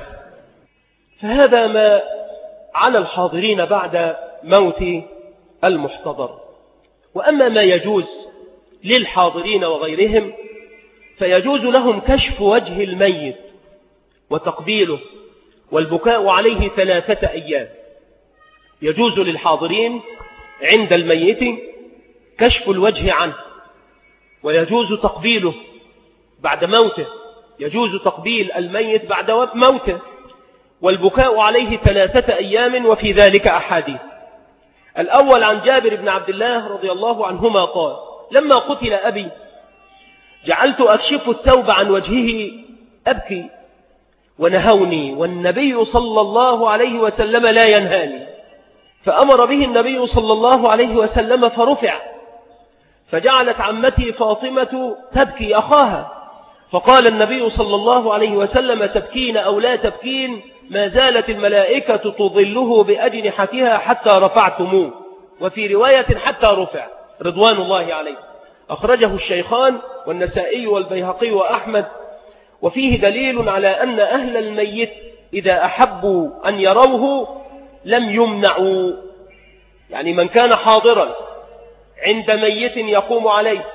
فهذا ما على الحاضرين بعد موت المحتضر. وأما ما يجوز للحاضرين وغيرهم فيجوز لهم كشف وجه الميت وتقبيله والبكاء عليه 3 أيام. يجوز للحاضرين عند الميت كشف الوجه عنه، ويجوز تقبيله بعد موته، يجوز تقبيل الميت بعد موته، والبكاء عليه 3 أيام، وفي ذلك أحاديث. الأول عن جابر بن عبد الله رضي الله عنهما قال لما قتل أبي جعلت أكشف الثوب عن وجهه أبكي ونهوني، والنبي صلى الله عليه وسلم لا ينهاني، فأمر به النبي صلى الله عليه وسلم فرفع، فجعلت عمتي فاطمة تبكي أخاها، فقال النبي صلى الله عليه وسلم تبكين أو لا تبكين ما زالت الملائكة تظله بأجنحتها حتى رفعتموه، وفي رواية حتى رفع رضوان الله عليه. أخرجه الشيخان والنسائي والبيهقي وأحمد، وفيه دليل على أن أهل الميت إذا أحبوا أن يروه لم يمنعوا. يعني من كان حاضرا عند ميت يقوم عليه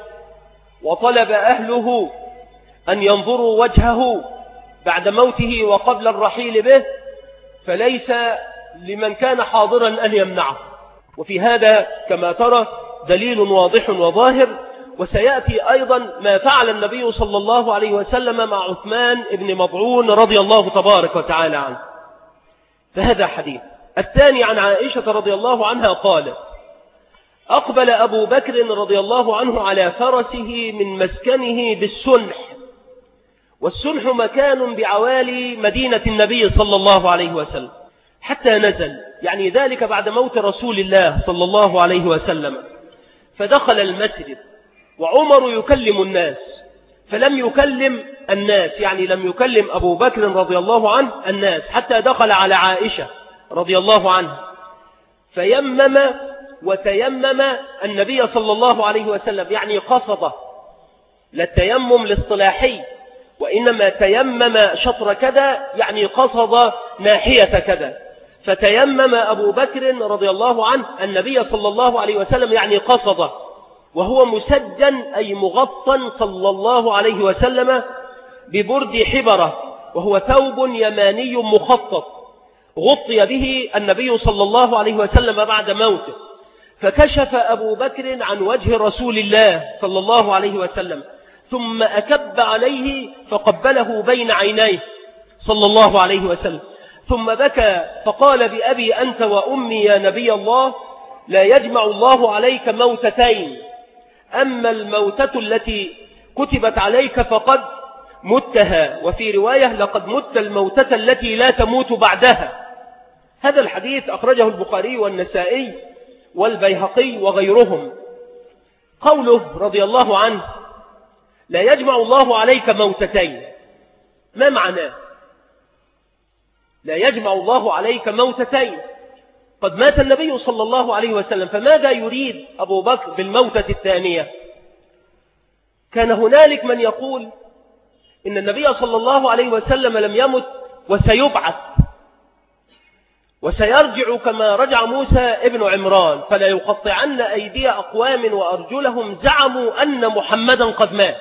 وطلب أهله أن ينظروا وجهه بعد موته وقبل الرحيل به، فليس لمن كان حاضرا أن يمنعه. وفي هذا كما ترى دليل واضح وظاهر. وسيأتي أيضا ما فعل النبي صلى الله عليه وسلم مع عثمان بن مضعون رضي الله تبارك وتعالى عنه. فهذا حديث. الثاني عن عائشة رضي الله عنها قالت: أقبل أبو بكر رضي الله عنه على فرسه من مسكنه بالسنح، والسنح مكان بعوالي مدينة النبي صلى الله عليه وسلم، حتى نزل، يعني ذلك بعد موت رسول الله صلى الله عليه وسلم، فدخل المسجد وعمر يكلم الناس فلم يكلم الناس، يعني لم يكلم أبو بكر رضي الله عنه الناس، حتى دخل على عائشة رضي الله عنها فيمم وتيمم النبي صلى الله عليه وسلم، يعني قصده، لا التيمم الاصطلاحي، وإنما تيمم شطر كذا، يعني قصد ناحية كذا. فتيمم أبو بكر رضي الله عنه النبي صلى الله عليه وسلم، يعني قصده، وهو مسجن أي مغطى صلى الله عليه وسلم ببرد حبرة، وهو ثوب يماني مخطط غطي به النبي صلى الله عليه وسلم بعد موته. فكشف أبو بكر عن وجه رسول الله صلى الله عليه وسلم، ثم أكب عليه فقبله بين عينيه صلى الله عليه وسلم، ثم بكى فقال: بأبي أنت وأمي يا نبي الله، لا يجمع الله عليك موتتين، أما الموتة التي كتبت عليك فقد متها، وفي رواية: لقد مت الموتة التي لا تموت بعدها. هذا الحديث أخرجه البخاري والنسائي والبيهقي وغيرهم. قوله رضي الله عنه: لا يجمع الله عليك موتتين، ما معناه؟ لا يجمع الله عليك موتتين، قد مات النبي صلى الله عليه وسلم، فماذا يريد أبو بكر بالموتة الثانية؟ كان هنالك من يقول إن النبي صلى الله عليه وسلم لم يمت وسيبعث وسيرجع كما رجع موسى ابن عمران، فلا يقطعن أيدي أقوام وأرجلهم زعموا أن محمدا قد مات.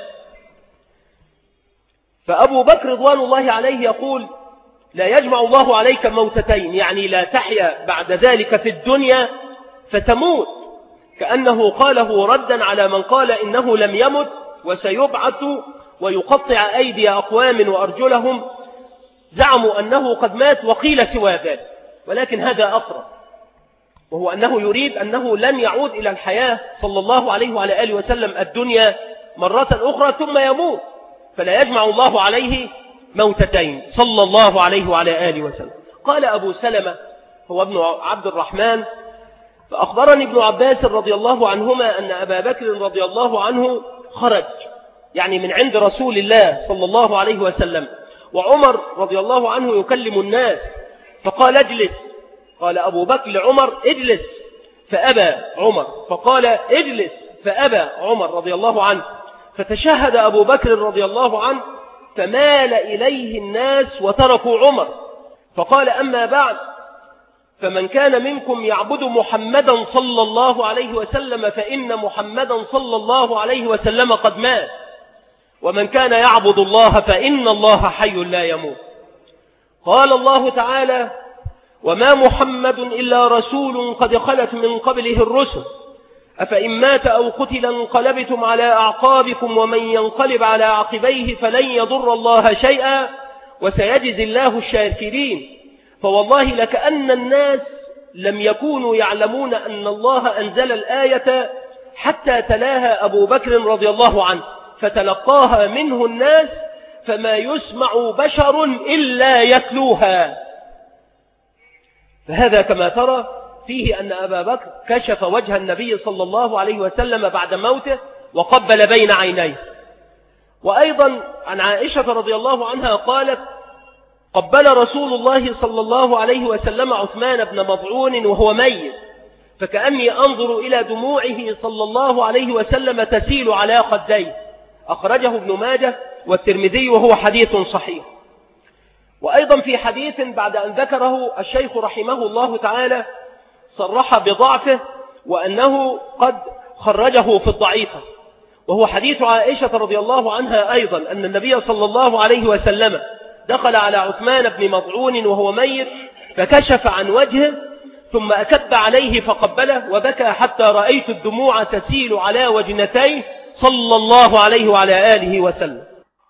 فأبو بكر رضوان الله عليه يقول: لا يجمع الله عليك موتتين، يعني لا تحيا بعد ذلك في الدنيا فتموت، كأنه قاله ردا على من قال إنه لم يمت وسيبعث ويقطع أيدي أقوام وأرجلهم زعموا أنه قد مات، وقيل سوى ذلك، ولكن هذا أقرب، وهو أنه يريد أنه لن يعود إلى الحياة صلى الله عليه وعلى آله وسلم الدنيا مرة أخرى ثم يموت، فلا يجمع الله عليه موتتين صلى الله عليه وعلى آله وسلم. قال أبو سلمة هو ابن عبد الرحمن: فأخبرني ابن عباس رضي الله عنهما أن أبا بكر رضي الله عنه خرج، يعني من عند رسول الله صلى الله عليه وسلم، وعمر رضي الله عنه يكلم الناس، فقال: اجلس. قال أبو بكر لعمر: اجلس، فأبى عمر، فقال: اجلس، فأبى عمر رضي الله عنه. فتشهد أبو بكر رضي الله عنه، فمال إليه الناس وتركوا عمر، فقال: أما بعد، فمن كان منكم يعبد محمدا صلى الله عليه وسلم فإن محمدا صلى الله عليه وسلم قد مات، ومن كان يعبد الله فإن الله حي لا يموت. قال الله تعالى: وما محمد إلا رسول قد خلت من قبله الرسل، أفإن مات أو قتل انقلبتم على أعقابكم، ومن ينقلب على عقبيه فلن يضر الله شيئا وسيجزي الله الشاكرين. فوالله لكأن الناس لم يكونوا يعلمون أن الله أنزل الآية حتى تلاها أبو بكر رضي الله عنه، فتلقاها منه الناس، فما يسمع بشر إلا يتلوها. فهذا كما ترى فيه أن أبا بكر كشف وجه النبي صلى الله عليه وسلم بعد موته وقبل بين عينيه. وأيضا عن عائشة رضي الله عنها قالت: قبل رسول الله صلى الله عليه وسلم عثمان بن مضعون وهو ميت، فكأني أنظر إلى دموعه صلى الله عليه وسلم تسيل على خديه. أخرجه ابن ماجه والترمذي وهو حديث صحيح. وأيضا في حديث بعد أن ذكره الشيخ رحمه الله تعالى صرح بضعفه وأنه قد خرجه في الضعيفة، وهو حديث عائشة رضي الله عنها أيضا أن النبي صلى الله عليه وسلم دخل على عثمان بن مضعون وهو ميت فكشف عن وجهه ثم أكب عليه فقبله وبكى حتى رأيت الدموع تسيل على وجنتيه صلى الله عليه وعلى آله وسلم.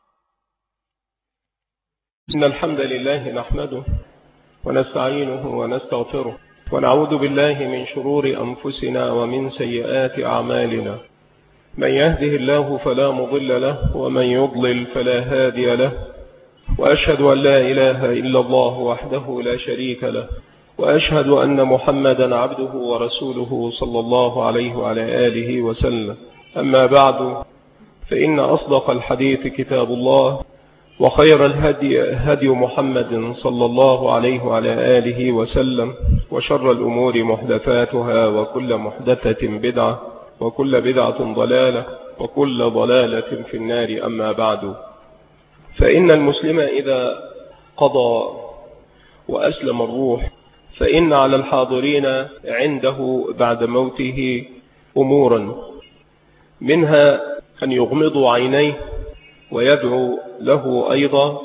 إن الحمد لله نحمده ونستعينه ونستغفره ونعوذ بالله من شرور أنفسنا ومن سيئات أعمالنا. من يهده الله فلا مضل له ومن يضلل فلا هادي له، وأشهد أن لا إله إلا الله وحده لا شريك له، وأشهد أن محمدا عبده ورسوله صلى الله عليه وعلى آله وسلم. أما بعد، فإن أصدق الحديث كتاب الله، وخير الهدي هدي محمد صلى الله عليه وعلى آله وسلم، وشر الأمور محدثاتها، وكل محدثة بدعة، وكل بدعة ضلالة، وكل ضلالة في النار. أما بعد، فإن المسلم إذا قضى وأسلم الروح فإن على الحاضرين عنده بعد موته أمورا، منها أن يغمضوا عينيه ويدعو له أيضا.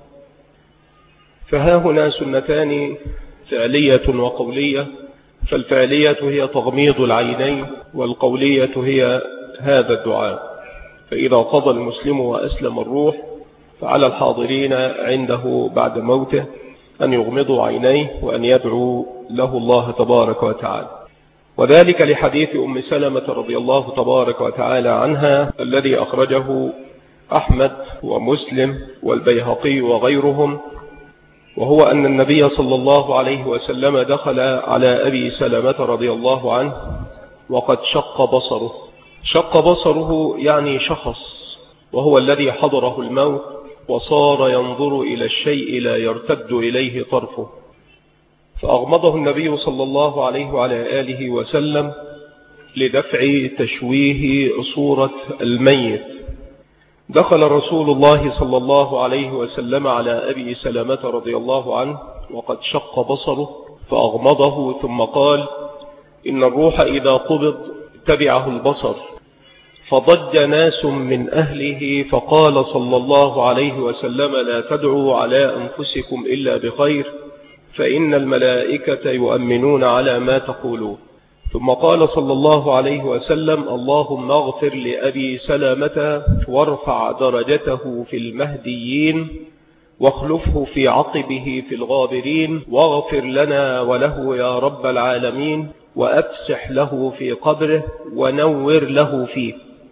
فها هنا سنتان فعلية وقولية، فالفعلية هي تغميض العينين، والقولية هي هذا الدعاء. فإذا قضى المسلم وأسلم الروح فعلى الحاضرين عنده بعد موته أن يغمضوا عينيه وأن يدعو له الله تبارك وتعالى، وذلك لحديث أم سلمة رضي الله تبارك وتعالى عنها الذي أخرجه أحمد ومسلم والبيهقي وغيرهم، وهو أن النبي صلى الله عليه وسلم دخل على أبي سلمة رضي الله عنه وقد شق بصره. شق بصره يعني شخص، وهو الذي حضره الموت وصار ينظر إلى الشيء لا يرتد إليه طرفه، فأغمضه النبي صلى الله عليه وعلى آله وسلم لدفع تشويه صورة الميت. دخل رسول الله صلى الله عليه وسلم على أبي سلمة رضي الله عنه وقد شق بصره فأغمضه، ثم قال: إن الروح إذا قبض تبعه البصر. فضج ناس من أهله فقال صلى الله عليه وسلم: لا تدعوا على أنفسكم إلا بخير، فإن الملائكة يؤمنون على ما تقولون. ثم قال صلى الله عليه وسلم: اللهم اغفر لأبي سلمة وارفع درجته في المهديين واخلفه في عقبه في الغابرين، واغفر لنا وله يا رب العالمين، وأفسح له في قبره ونور له فيه.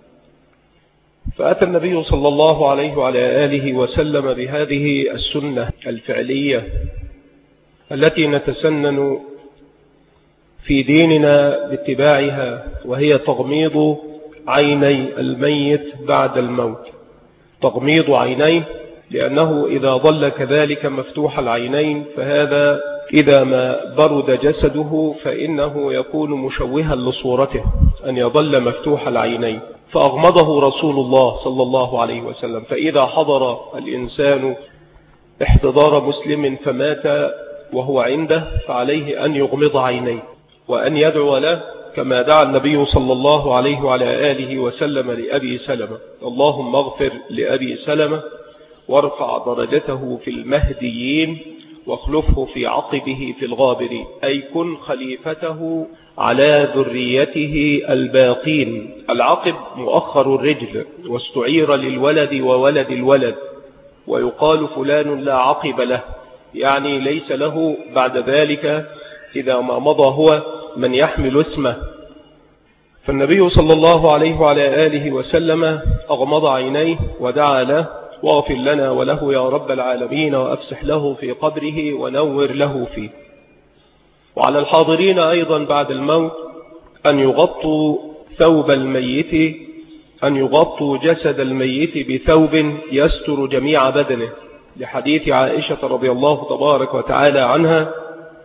فأتى النبي صلى الله عليه وعلى آله وسلم بهذه السنة الفعلية التي نتسنن في ديننا باتباعها، وهي تغميض عيني الميت بعد الموت. تغميض عينيه، لأنه إذا ظل كذلك مفتوح العينين فهذا إذا ما برد جسده فإنه يكون مشوها لصورته، أن يظل مفتوح العينين. فأغمضه رسول الله صلى الله عليه وسلم. فإذا حضر الإنسان احتضار مسلم فمات وهو عنده فعليه أن يغمض عينيه وأن يدعو له كما دعا النبي صلى الله عليه وعلى آله وسلم لأبي سلمة: اللهم اغفر لأبي سلمة وارفع درجته في المهديين واخلفه في عقبه في الغابرين، أي كن خليفته على ذريته الباقين. العقب مؤخر الرجل، واستعير للولد وولد الولد، ويقال فلان لا عقب له، يعني ليس له بعد ذلك إذا ما مضى هو من يحمل اسمه. فالنبي صلى الله عليه وعلى آله وسلم أغمض عينيه ودعا له: واغفر لنا وله يا رب العالمين، وأفسح له في قبره ونور له فيه. وعلى الحاضرين أيضا بعد الموت أن يغطوا ثوب الميت، أن يغطوا جسد الميت بثوب يستر جميع بدنه، لحديث عائشة رضي الله تبارك وتعالى عنها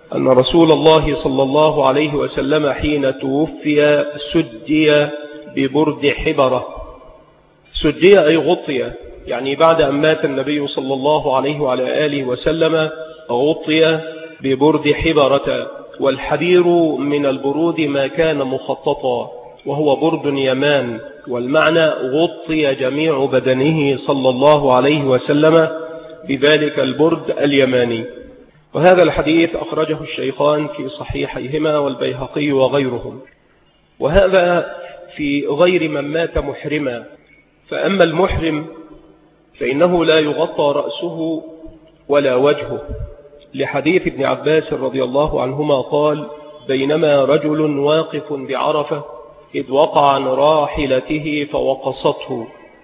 أن رسول الله صلى الله عليه وسلم حين توفي سجي ببرد حبرة. سجي أي غطي، يعني بعد أن مات النبي صلى الله عليه وعلى آله وسلم غطي ببرد حبرة. والحبير من البرود ما كان مخططا، وهو برد يمان، والمعنى غطي جميع بدنه صلى الله عليه وسلم بذلك البرد اليماني. وهذا الحديث أخرجه الشيخان في صحيحيهما والبيهقي وغيرهم. وهذا في غير من مات محرما. فأما المحرم فإنه لا يغطى رأسه ولا وجهه، لحديث ابن عباس رضي الله عنهما قال: بينما رجل واقف بعرفة إذ وقع عن راحلته فوقصته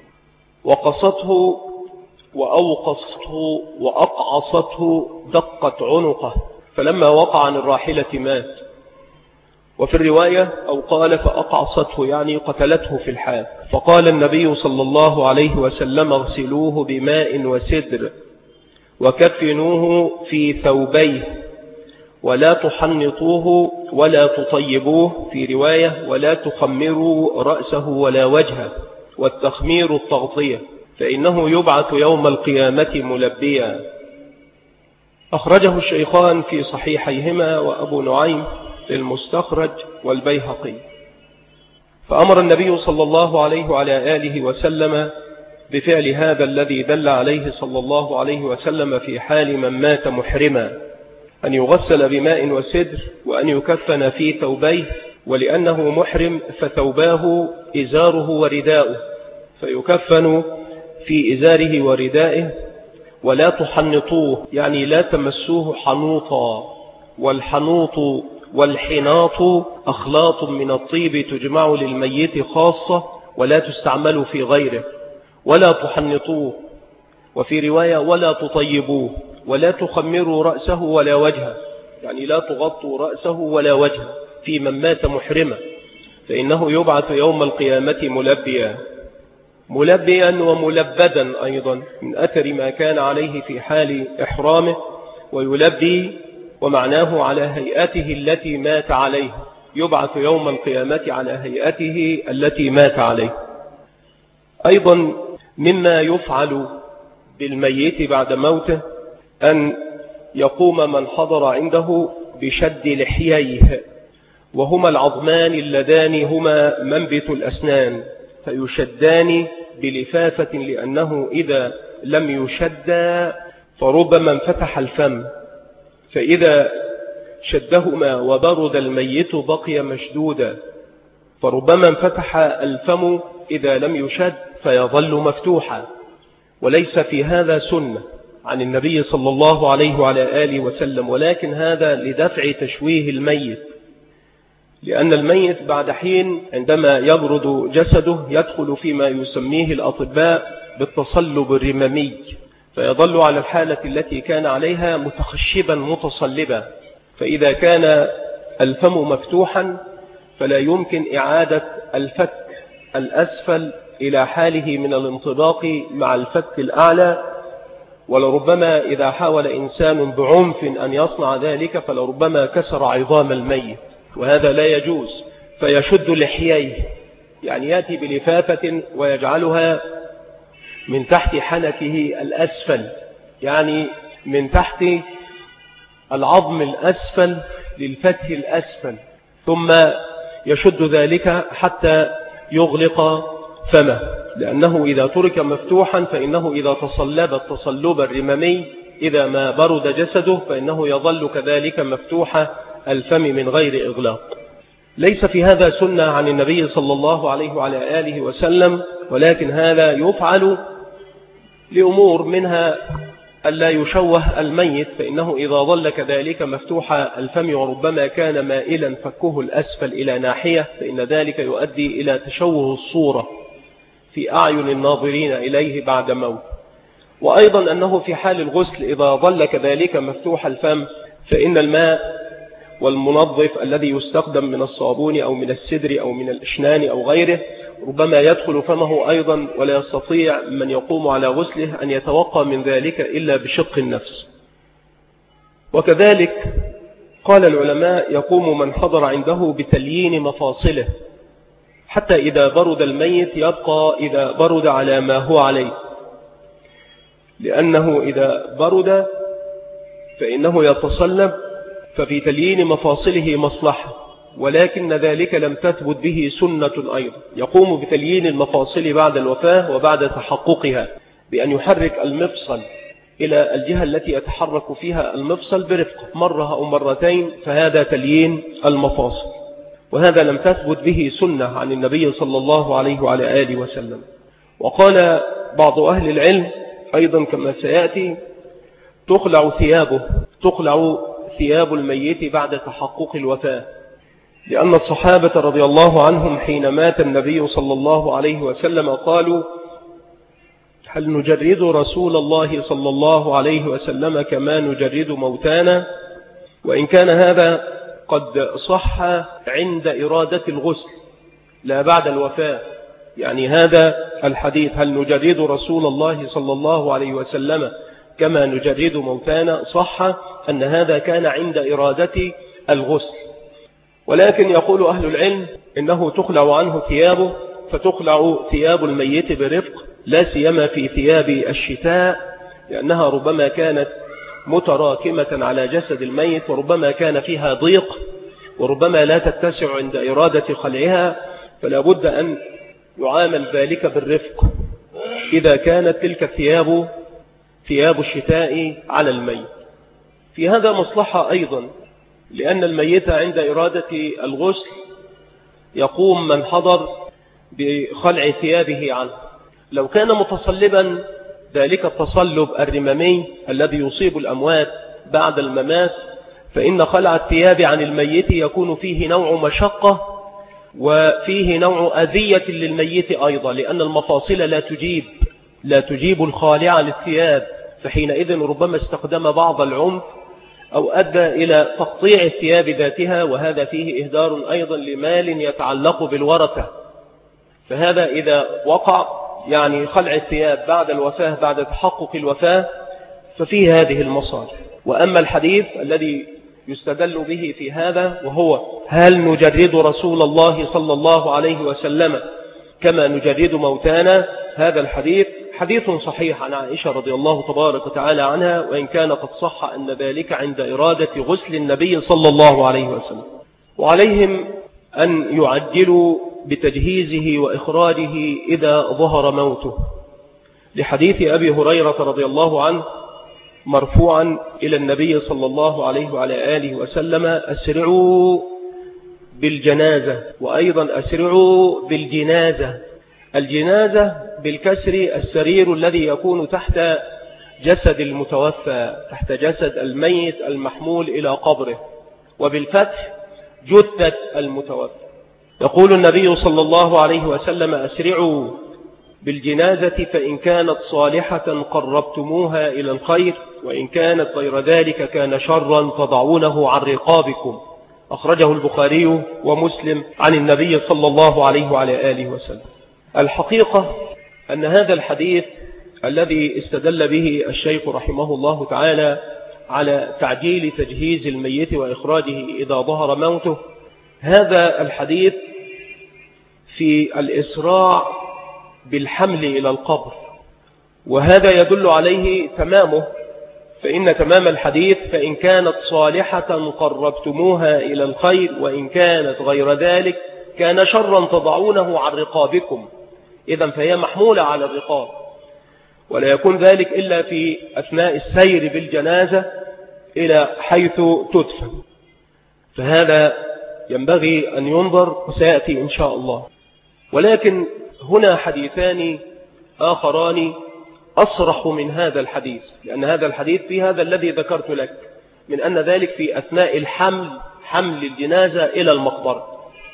وأوقصته وأقعصته، دقت عنقه، فلما وقع عن الراحلة مات. وفي الرواية أو قال فأقعصته، يعني قتلته في الحال. فقال النبي صلى الله عليه وسلم: اغسلوه بماء وسدر وكفنوه في ثوبيه ولا تحنطوه ولا تطيبوه، في رواية ولا تخمروا رأسه ولا وجهه، والتخمير التغطية، فإنه يبعث يوم القيامة ملبيا. أخرجه الشيخان في صحيحيهما وأبو نعيم في المستخرج والبيهقي. فأمر النبي صلى الله عليه وعلى آله وسلم بفعل هذا الذي دل عليه صلى الله عليه وسلم في حال من مات محرما، أن يغسل بماء وسدر، وأن يكفن في ثوبيه، ولأنه محرم فثوباه إزاره ورداؤه، فيكفن في إزاره وردائه. ولا تحنطوه، يعني لا تمسوه حنوطا، والحنوط والحناط أخلاط من الطيب تجمع للميت خاصة ولا تستعمل في غيره. ولا تحنطوه، وفي رواية ولا تطيبوه، ولا تخمروا رأسه ولا وجهه، يعني لا تغطوا رأسه ولا وجهه في من مات محرما، فإنه يبعث يوم القيامة ملبيا وملبدا أيضا، من أثر ما كان عليه في حال إحرامه. ويلبي ومعناه على هيئته التي مات عليها، يبعث يوم القيامة على هيئته التي مات عليه. أيضا مما يفعل بالميت بعد موته أن يقوم من حضر عنده بشد لحييه، وهما العظمان اللذان هما منبت الأسنان، فيشدان بلفافة، لأنه إذا لم يشدا فربما انفتح الفم، فإذا شدهما وبرد الميت بقي مشدودا، فربما انفتح الفم إذا لم يشد فيظل مفتوحا. وليس في هذا سنة عن النبي صلى الله عليه وعلى آله وسلم، ولكن هذا لدفع تشويه الميت، لأن الميت بعد حين عندما يبرد جسده يدخل فيما يسميه الأطباء بالتصلب الرممي، فيظل على الحالة التي كان عليها متخشبا متصلبا. فإذا كان الفم مفتوحا فلا يمكن إعادة الفك الأسفل إلى حاله من الانطباق مع الفك الأعلى، ولربما إذا حاول إنسان بعنف أن يصنع ذلك فلربما كسر عظام الميت، وهذا لا يجوز. فيشد لحييه، يعني يأتي بلفافة ويجعلها من تحت حنكه الأسفل، يعني من تحت العظم الأسفل للفتح الأسفل، ثم يشد ذلك حتى يغلق فمه، لأنه إذا ترك مفتوحا فإنه إذا تصلب التصلب الرممي إذا ما برد جسده فإنه يظل كذلك مفتوح الفم من غير إغلاق. ليس في هذا سنة عن النبي صلى الله عليه وعلى آله وسلم، ولكن هذا يفعل لأمور منها ألا يشوه الميت، فإنه إذا ظل كذلك مفتوح الفم وربما كان مائلا فكه الأسفل إلى ناحية فإن ذلك يؤدي إلى تشوه الصورة في أعين الناظرين إليه بعد موت. وأيضا أنه في حال الغسل إذا ظل كذلك مفتوح الفم فإن الماء والمنظف الذي يستخدم من الصابون أو من السدر أو من الإشنان أو غيره ربما يدخل فمه أيضا، ولا يستطيع من يقوم على غسله أن يتوقى من ذلك إلا بشق النفس. وكذلك قال العلماء يقوم من حضر عنده بتليين مفاصله حتى إذا برد الميت يبقى إذا برد على ما هو عليه، لأنه إذا برد فإنه يتصلب، ففي تليين مفاصله مصلحة، ولكن ذلك لم تثبت به سنة أيضا. يقوم بتليين المفاصل بعد الوفاة وبعد تحققها بأن يحرك المفصل إلى الجهة التي يتحرك فيها المفصل برفق مرة أو مرتين، فهذا تليين المفاصل، وهذا لم تثبت به سنة عن النبي صلى الله عليه وعلى آله وسلم. وقال بعض أهل العلم أيضا كما سيأتي تخلع ثياب الميت بعد تحقق الوفاة، لأن الصحابة رضي الله عنهم حين مات النبي صلى الله عليه وسلم قالوا: هل نجرد رسول الله صلى الله عليه وسلم كما نجرد موتانا؟ وإن كان هذا قد صح عند إرادة الغسل لا بعد الوفاة، يعني هذا الحديث هل نجرد رسول الله صلى الله عليه وسلم كما نجرد موتانا صح أن هذا كان عند إرادة الغسل، ولكن يقول أهل العلم إنه تخلع عنه ثيابه، فتخلع ثياب الميت برفق، لا سيما في ثياب الشتاء، لأنها ربما كانت متراكمة على جسد الميت، وربما كان فيها ضيق، وربما لا تتسع عند إرادة خلعها، فلا بد أن يعامل ذلك بالرفق إذا كانت تلك ثياب الشتاء على الميت. في هذا مصلحة أيضا، لأن الميت عند إرادة الغسل يقوم من حضر بخلع ثيابه عنه. لو كان متصلبا ذلك التصلب الرمامي الذي يصيب الأموات بعد الممات، فإن خلع الثياب عن الميت يكون فيه نوع مشقة وفيه نوع أذية للميت أيضا، لأن المفاصل لا تجيب الخالع للثياب، فحينئذ ربما استخدم بعض العنف أو أدى إلى تقطيع الثياب ذاتها، وهذا فيه إهدار أيضا لمال يتعلق بالورثة. فهذا إذا وقع يعني خلع الثياب بعد الوفاة بعد تحقق الوفاة ففيه هذه المصالح. وأما الحديث الذي يستدل به في هذا وهو هل نجرد رسول الله صلى الله عليه وسلم كما نجرد موتانا، هذا الحديث حديث صحيح عن عائشة رضي الله تبارك وتعالى عنها، وإن كان قد صح أن ذلك عند إرادة غسل النبي صلى الله عليه وسلم. وعليهم أن يعجلوا بتجهيزه وإخراجه إذا ظهر موته، لحديث أبي هريرة رضي الله عنه مرفوعا إلى النبي صلى الله عليه وعلى آله وسلم: أسرعوا بالجنازة، وأيضا أسرعوا بالجنازة. الجنازة بالكسر السرير الذي يكون تحت جسد المتوفى، تحت جسد الميت المحمول إلى قبره، وبالفتح جثة المتوفى. يقول النبي صلى الله عليه وسلم: أسرعوا بالجنازة فإن كانت صالحة قربتموها إلى الخير، وإن كانت غير ذلك كان شرا تضعونه عن رقابكم. أخرجه البخاري ومسلم عن النبي صلى الله عليه وعلى آله وسلم. الحقيقة أن هذا الحديث الذي استدل به الشيخ رحمه الله تعالى على تعجيل تجهيز الميت وإخراجه إذا ظهر موته، هذا الحديث في الإسراع بالحمل إلى القبر، وهذا يدل عليه تمامه، فإن تمام الحديث: فإن كانت صالحة قربتموها إلى الخير، وإن كانت غير ذلك كان شرا تضعونه عن رقابكم. إذن فهي محمولة على الرقاب، ولا يكون ذلك إلا في أثناء السير بالجنازة إلى حيث تدفن، فهذا ينبغي أن ينظر وسيأتي إن شاء الله. ولكن هنا حديثان آخران أصرح من هذا الحديث، لأن هذا الحديث في هذا الذي ذكرت لك من أن ذلك في أثناء حمل الجنازة إلى المقبرة.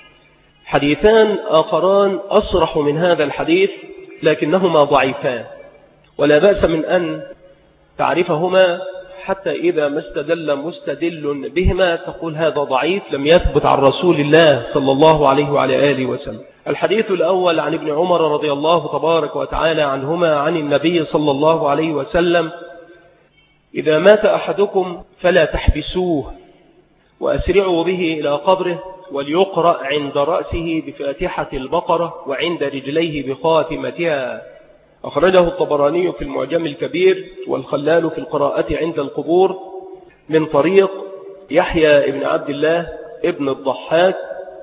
حديثان آخران أصرح من هذا الحديث لكنهما ضعيفان، ولا بأس من أن تعرفهما حتى إذا ما استدل مستدل بهما تقول هذا ضعيف لم يثبت عن رسول الله صلى الله عليه وعلى آله وسلم. الحديث الأول عن ابن عمر رضي الله تبارك وتعالى عنهما عن النبي صلى الله عليه وسلم: إذا مات أحدكم فلا تحبسوه وأسرعوا به إلى قبره، وليقرأ عند رأسه بفاتحة البقرة وعند رجليه بخاتمتها. أخرجه الطبراني في المعجم الكبير والخلال في القراءة عند القبور من طريق يحيى بن عبد الله ابن الضحاك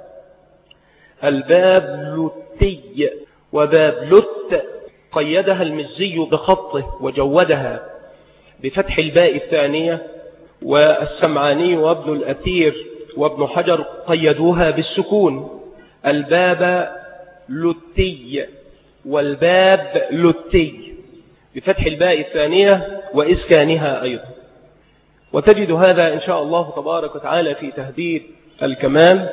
البابلتي. وبابلت قيدها المزي بخطه وجودها بفتح الباء الثانية، والسمعاني وابن الأثير وابن حجر قيدوها بالسكون، الباب لتي والباب لتي بفتح الباء الثانية وإسكانها أيضا. وتجد هذا إن شاء الله تبارك وتعالى في تهذيب الكمال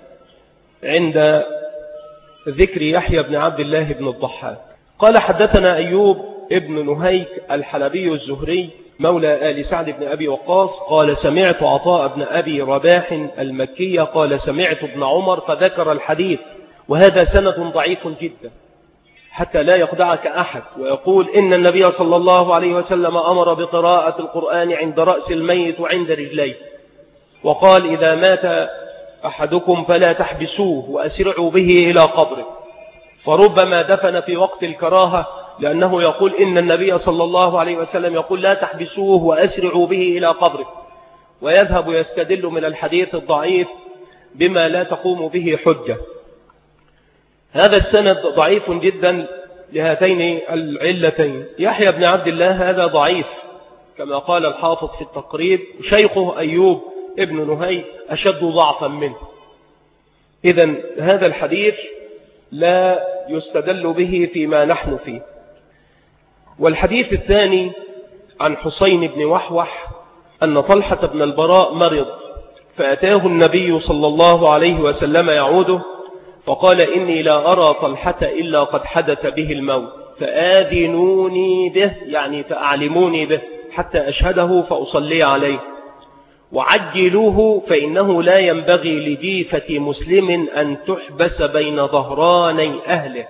عند ذكر يحيى بن عبد الله بن الضحاك. قال حدثنا أيوب ابن نهيك الحلبي الزهري مولى آل سعد بن أبي وقاص قال سمعت عطاء بن أبي رباح المكي قال سمعت ابن عمر فذكر الحديث. وهذا سند ضعيف جدا حتى لا يخدعك أحد ويقول إن النبي صلى الله عليه وسلم أمر بقراءة القرآن عند رأس الميت وعند رجليه، وقال إذا مات أحدكم فلا تحبسوه وأسرعوا به إلى قبره. فربما دفن في وقت الكراهة، لأنه يقول إن النبي صلى الله عليه وسلم يقول لا تحبسوه وأسرعوا به إلى قبره، ويذهب يستدل من الحديث الضعيف بما لا تقوم به حجة. هذا السند ضعيف جدا لهاتين العلتين. يحيى بن عبد الله هذا ضعيف كما قال الحافظ في التقريب، شيخه أيوب ابن نهي أشد ضعفا منه. إذن هذا الحديث لا يستدل به فيما نحن فيه. والحديث الثاني عن حسين بن وحوح أن طلحة بن البراء مرض، فأتاه النبي صلى الله عليه وسلم يعوده فقال إني لا أرى طلحة إلا قد حدث به الموت، فآذنوني به يعني فأعلموني به حتى أشهده فأصلي عليه، وعجلوه فإنه لا ينبغي لجيفة مسلم أن تحبس بين ظهراني أهله.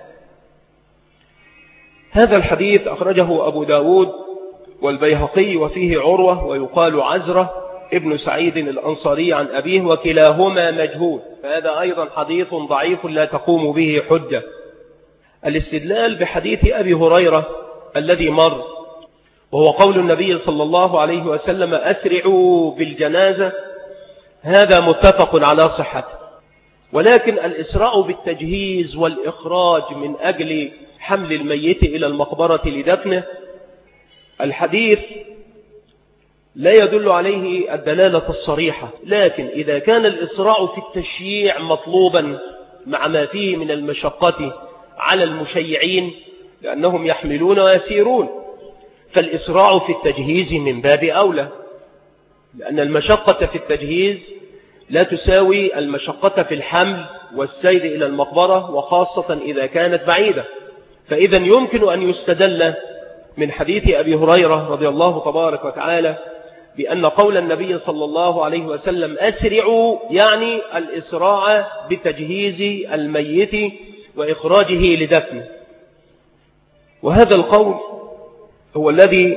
هذا الحديث أخرجه أبو داود والبيهقي وفيه عروة ويقال عزرة ابن سعيد الأنصاري عن أبيه، وكلاهما مجهول، فهذا أيضا حديث ضعيف لا تقوم به حجة. الاستدلال بحديث أبي هريرة الذي مر وهو قول النبي صلى الله عليه وسلم أسرعوا بالجنازة، هذا متفق على صحته، ولكن الإسراع بالتجهيز والإخراج من أجل حمل الميت إلى المقبرة لدفنه الحديث لا يدل عليه الدلالة الصريحة. لكن إذا كان الإسراع في التشييع مطلوبا مع ما فيه من المشقة على المشيعين لأنهم يحملون ويسيرون، فالإسراع في التجهيز من باب أولى، لأن المشقة في التجهيز لا تساوي المشقة في الحمل والسير إلى المقبرة، وخاصة إذا كانت بعيدة. فإذا يمكن أن يستدل من حديث أبي هريرة رضي الله تبارك وتعالى بأن قول النبي صلى الله عليه وسلم أسرعوا يعني الإسراع بتجهيز الميت وإخراجه لدفنه. وهذا القول هو الذي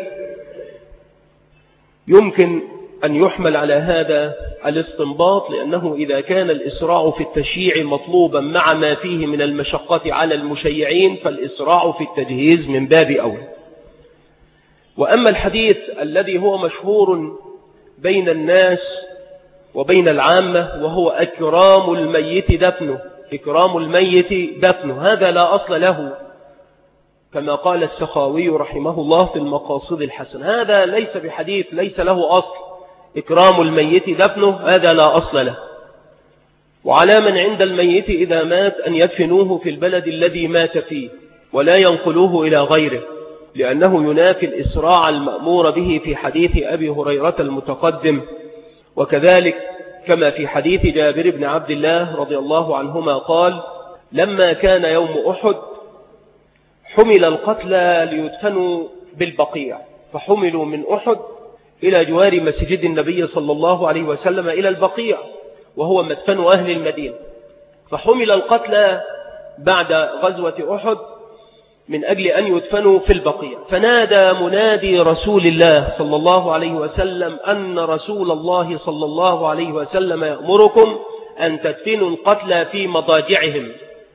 يمكن أن يحمل على هذا الاستنباط، لأنه إذا كان الإسراع في التشييع مطلوبا مع ما فيه من المشقة على المشيعين فالإسراع في التجهيز من باب أولى. وأما الحديث الذي هو مشهور بين الناس وبين العامة وهو إكرام الميت دفنه، إكرام الميت دفنه، هذا لا أصل له كما قال السخاوي رحمه الله في المقاصد الحسن، هذا ليس بحديث، ليس له أصل. إكرام الميت دفنه هذا لا أصل له. وعلى من عند الميت إذا مات أن يدفنوه في البلد الذي مات فيه ولا ينقلوه إلى غيره، لأنه ينافي الإسراع المأمور به في حديث أبي هريرة المتقدم، وكذلك كما في حديث جابر بن عبد الله رضي الله عنهما قال لما كان يوم أحد حمل القتلى ليدفنوا بالبقيع، فحملوا من أحد إلى جوار مسجد النبي صلى الله عليه وسلم إلى البقيع وهو مدفن أهل المدينة، فحمل القتلى بعد غزوة أحد من أجل أن يدفنوا في البقيع. فنادى منادي رسول الله صلى الله عليه وسلم أن رسول الله صلى الله عليه وسلم يأمركم أن تدفنوا القتلى في مضاجعهم.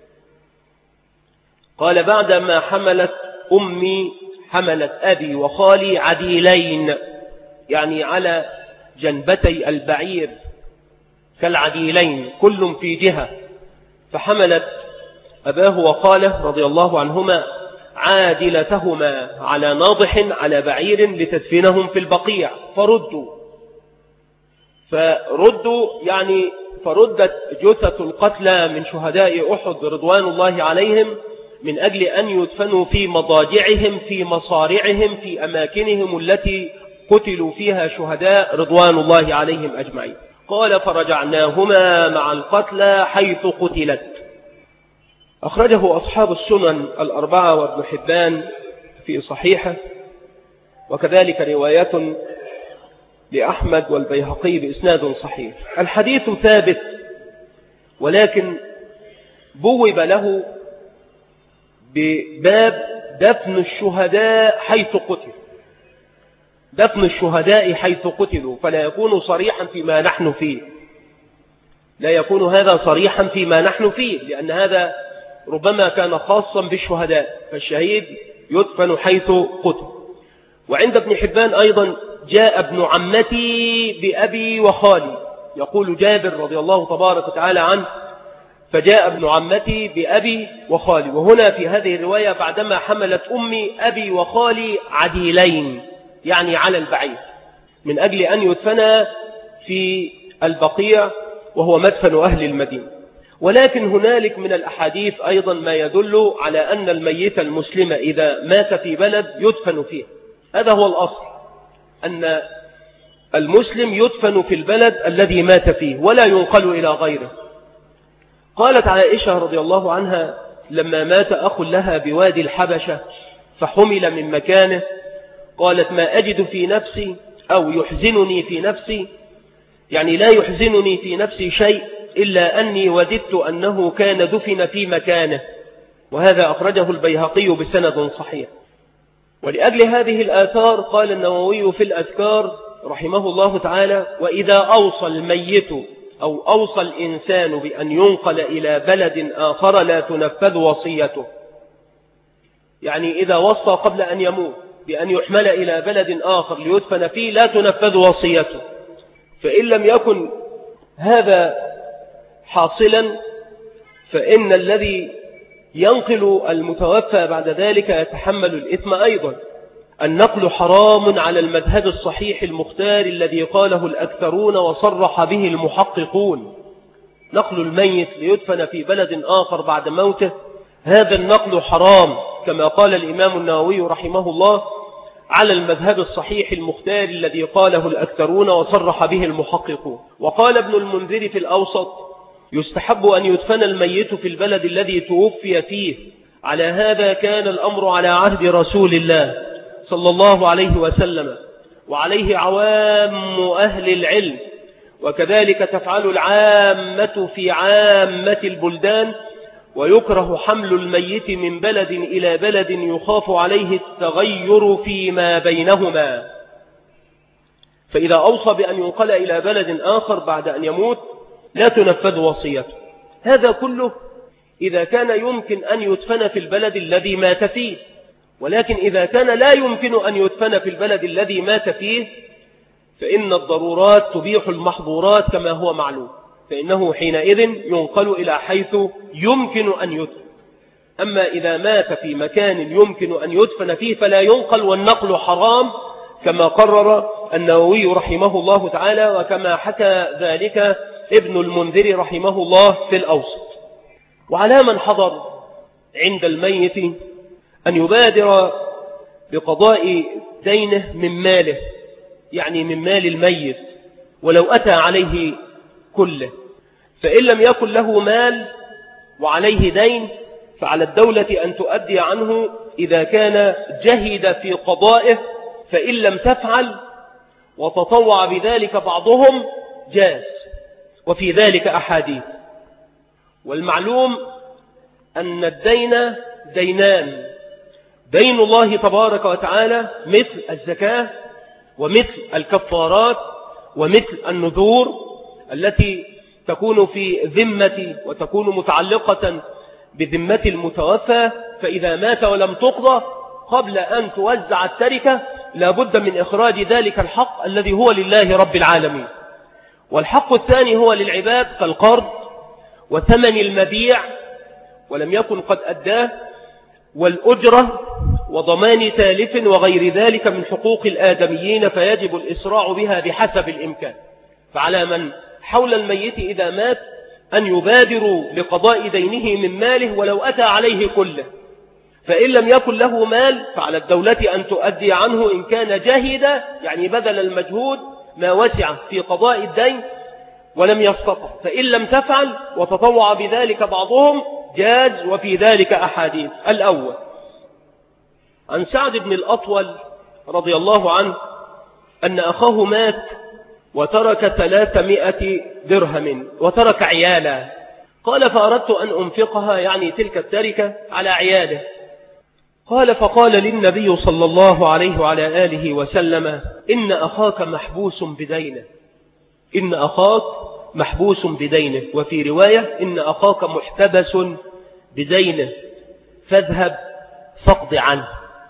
قال بعدما حملت أبي وخالي عديلين، يعني على جنبتي البعير كالعديلين كل في جهة، فحملت أباه وخاله رضي الله عنهما عادلتهما على ناضح على بعير لتدفنهم في البقيع. فردت جثة القتلى من شهداء أحد رضوان الله عليهم من أجل أن يدفنوا في مضاجعهم في مصارعهم في أماكنهم التي قتلوا فيها شهداء رضوان الله عليهم أجمعين. قال فرجعناهما مع القتلى حيث قتلت. أخرجه أصحاب السنن الأربعة وابن حبان في صحيحه، وكذلك رواية لأحمد والبيهقي بإسناد صحيح. الحديث ثابت، ولكن بوب له بباب دفن الشهداء حيث قتلوا، دفن الشهداء حيث قتلوا، فلا يكون صريحا فيما نحن فيه، لا يكون هذا صريحا فيما نحن فيه، لأن هذا ربما كان خاصا بالشهداء، فالشهيد يدفن حيث قتل. وعند ابن حبان أيضا جاء ابن عمتي بأبي وخالي، يقول جابر رضي الله تبارك وتعالى عنه فجاء ابن عمتي بأبي وخالي. وهنا في هذه الرواية بعدما حملت أمي أبي وخالي عديلين، يعني على البعير، من أجل أن يدفن في البقيع وهو مدفن أهل المدينة. ولكن هنالك من الأحاديث أيضا ما يدل على أن الميت المسلم إذا مات في بلد يدفن فيه. هذا هو الأصل، أن المسلم يدفن في البلد الذي مات فيه ولا ينقل إلى غيره. قالت عائشة رضي الله عنها لما مات أخ لها بوادي الحبشة فحمل من مكانه، قالت ما أجد في نفسي أو يحزنني في نفسي، يعني لا يحزنني في نفسي شيء إلا أني وددت أنه كان دفن في مكانه. وهذا أخرجه البيهقي بسند صحيح. ولأجل هذه الآثار قال النووي في الأذكار رحمه الله تعالى: وإذا أوصى الميت أو أوصى الإنسان بأن ينقل إلى بلد آخر لا تنفذ وصيته، يعني إذا وصى قبل أن يموت بأن يحمل إلى بلد آخر ليدفن فيه لا تنفذ وصيته. فإن لم يكن هذا حاصلا فإن الذي ينقل المتوفى بعد ذلك يتحمل الإثم أيضا. النقل حرام على المذهب الصحيح المختار الذي قاله الأكثرون وصرح به المحققون. نقل الميت ليدفن في بلد آخر بعد موته، هذا النقل حرام كما قال الإمام النووي رحمه الله على المذهب الصحيح المختار الذي قاله الأكثرون وصرح به المحققون. وقال ابن المنذر في الأوسط: يستحب أن يدفن الميت في البلد الذي توفي فيه. على هذا كان الأمر على عهد رسول الله صلى الله عليه وسلم، وعليه عوام أهل العلم، وكذلك تفعل العامة في عامة البلدان. ويكره حمل الميت من بلد إلى بلد يخاف عليه التغير فيما بينهما. فإذا أوصى بأن ينقل إلى بلد آخر بعد أن يموت لا تنفذ وصيته. هذا كله إذا كان يمكن أن يدفن في البلد الذي مات فيه، ولكن إذا كان لا يمكن أن يدفن في البلد الذي مات فيه فإن الضرورات تبيح المحظورات كما هو معلوم، فإنه حينئذ ينقل إلى حيث يمكن أن يدفن. أما إذا مات في مكان يمكن أن يدفن فيه فلا ينقل، والنقل حرام كما قرر النووي رحمه الله تعالى، وكما حكى ذلك ابن المنذر رحمه الله في الأوسط. وعلى من حضر عند الميت أن يبادر بقضاء دينه من ماله، يعني من مال الميت ولو أتى عليه كله. فإن لم يكن له مال وعليه دين فعلى الدولة أن تؤدي عنه إذا كان جهد في قضائه، فإن لم تفعل وتطوع بذلك بعضهم جاز، وفي ذلك أحاديث. والمعلوم أن الدين دينان، دين الله تبارك وتعالى مثل الزكاة ومثل الكفارات ومثل النذور التي تكون في ذمة وتكون متعلقة بذمة المتوفى، فإذا مات ولم تقضى قبل أن توزع التركة لابد من إخراج ذلك الحق الذي هو لله رب العالمين. والحق الثاني هو للعباد كالقرض وثمن المبيع ولم يكن قد أداه، والأجرة وضمان تالف وغير ذلك من حقوق الآدميين، فيجب الإسراع بها بحسب الإمكان. فعلى من حول الميت إذا مات أن يبادروا لقضاء دينه من ماله ولو أتى عليه كله، فإن لم يكن له مال فعلى الدولة أن تؤدي عنه إن كان جاهد، يعني بذل المجهود ما وسع في قضاء الدين ولم يستطع، فإن لم تفعل وتطوع بذلك بعضهم جاز. وفي ذلك أحاديث. الأول عن سعد بن الأطول رضي الله عنه أن أخاه مات وترك 300 درهم وترك عيالا، قال فأردت أن أنفقها، يعني تلك التركة، على عياله. قال فقال للنبي صلى الله عليه وعلى آله وسلم إن أخاك محبوس بدينه، إن أخاك محبوس بدينه، وفي رواية إن أخاك محتبس بدينه فاذهب فاقض عنه.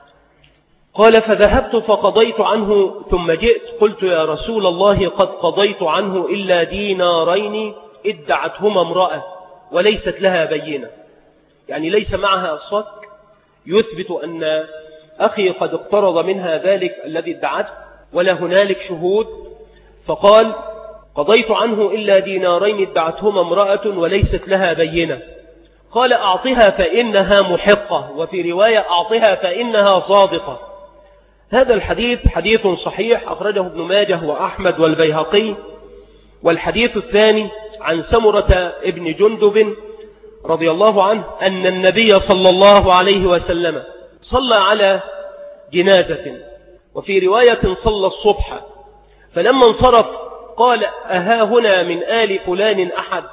قال فذهبت فقضيت عنه ثم جئت قلت يا رسول الله قد قضيت عنه إلا دينارين ادعتهما امرأة وليست لها بينة، يعني ليس معها صك يثبت أن أخي قد اقترض منها ذلك الذي ادعته ولا هنالك شهود. فقال قضيت عنه إلا دينارين ادعتهما امرأة وليست لها بينة. قال أعطها فإنها محقة، وفي رواية أعطها فإنها صادقة. هذا الحديث حديث صحيح أخرجه ابن ماجه وأحمد والبيهقي. والحديث الثاني عن سمرة ابن جندب رضي الله عنه أن النبي صلى الله عليه وسلم صلى على جنازة، وفي رواية صلى الصبح، فلما انصرف قال أها هنا من آل فلان أحد،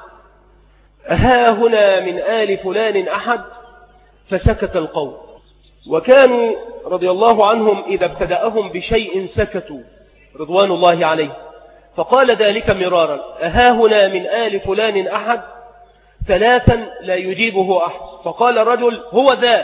أها هنا من آل فلان أحد، فسكت القوم. وكانوا رضي الله عنهم إذا ابتدأهم بشيء سكتوا رضوان الله عليه، فقال ذلك مرارا أها هنا من آل فلان أحد، ثلاثا لا يجيبه أحد، فقال رجل هو ذا.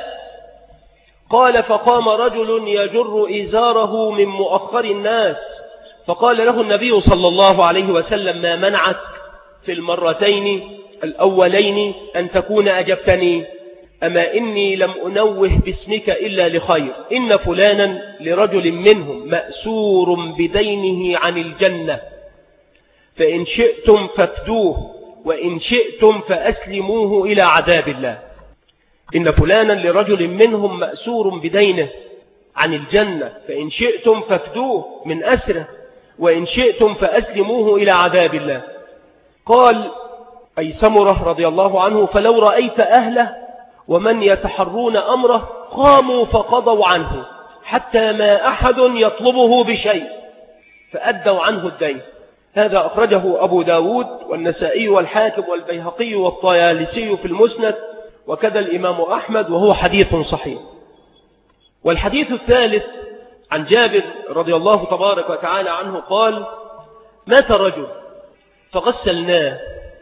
قال فقام رجل يجر إزاره من مؤخر الناس، فقال له النبي صلى الله عليه وسلم ما منعك في المرتين الأولين أن تكون أجبتني؟ أما إني لم أنوه باسمك إلا لخير، إن فلانا لرجل منهم مأسور بدينه عن الجنة، فإن شئتم فافدوه وإن شئتم فأسلموه إلى عذاب الله. إن فلانا لرجل منهم مأسور بدينه عن الجنة، فإن شئتم فافدوه من أسره وإن شئتم فأسلموه إلى عذاب الله. قال أي سمرة رضي الله عنه فلو رأيت أهله ومن يتحرون أمره قاموا فقضوا عنه حتى ما أحد يطلبه بشيء فأدوا عنه الدين. هذا أخرجه أبو داود والنسائي والحاكم والبيهقي والطيالسي في المسند، وكذا الإمام أحمد، وهو حديث صحيح. والحديث الثالث عن جابر رضي الله تبارك وتعالى عنه قال مات رجل فغسلناه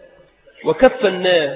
وكفناه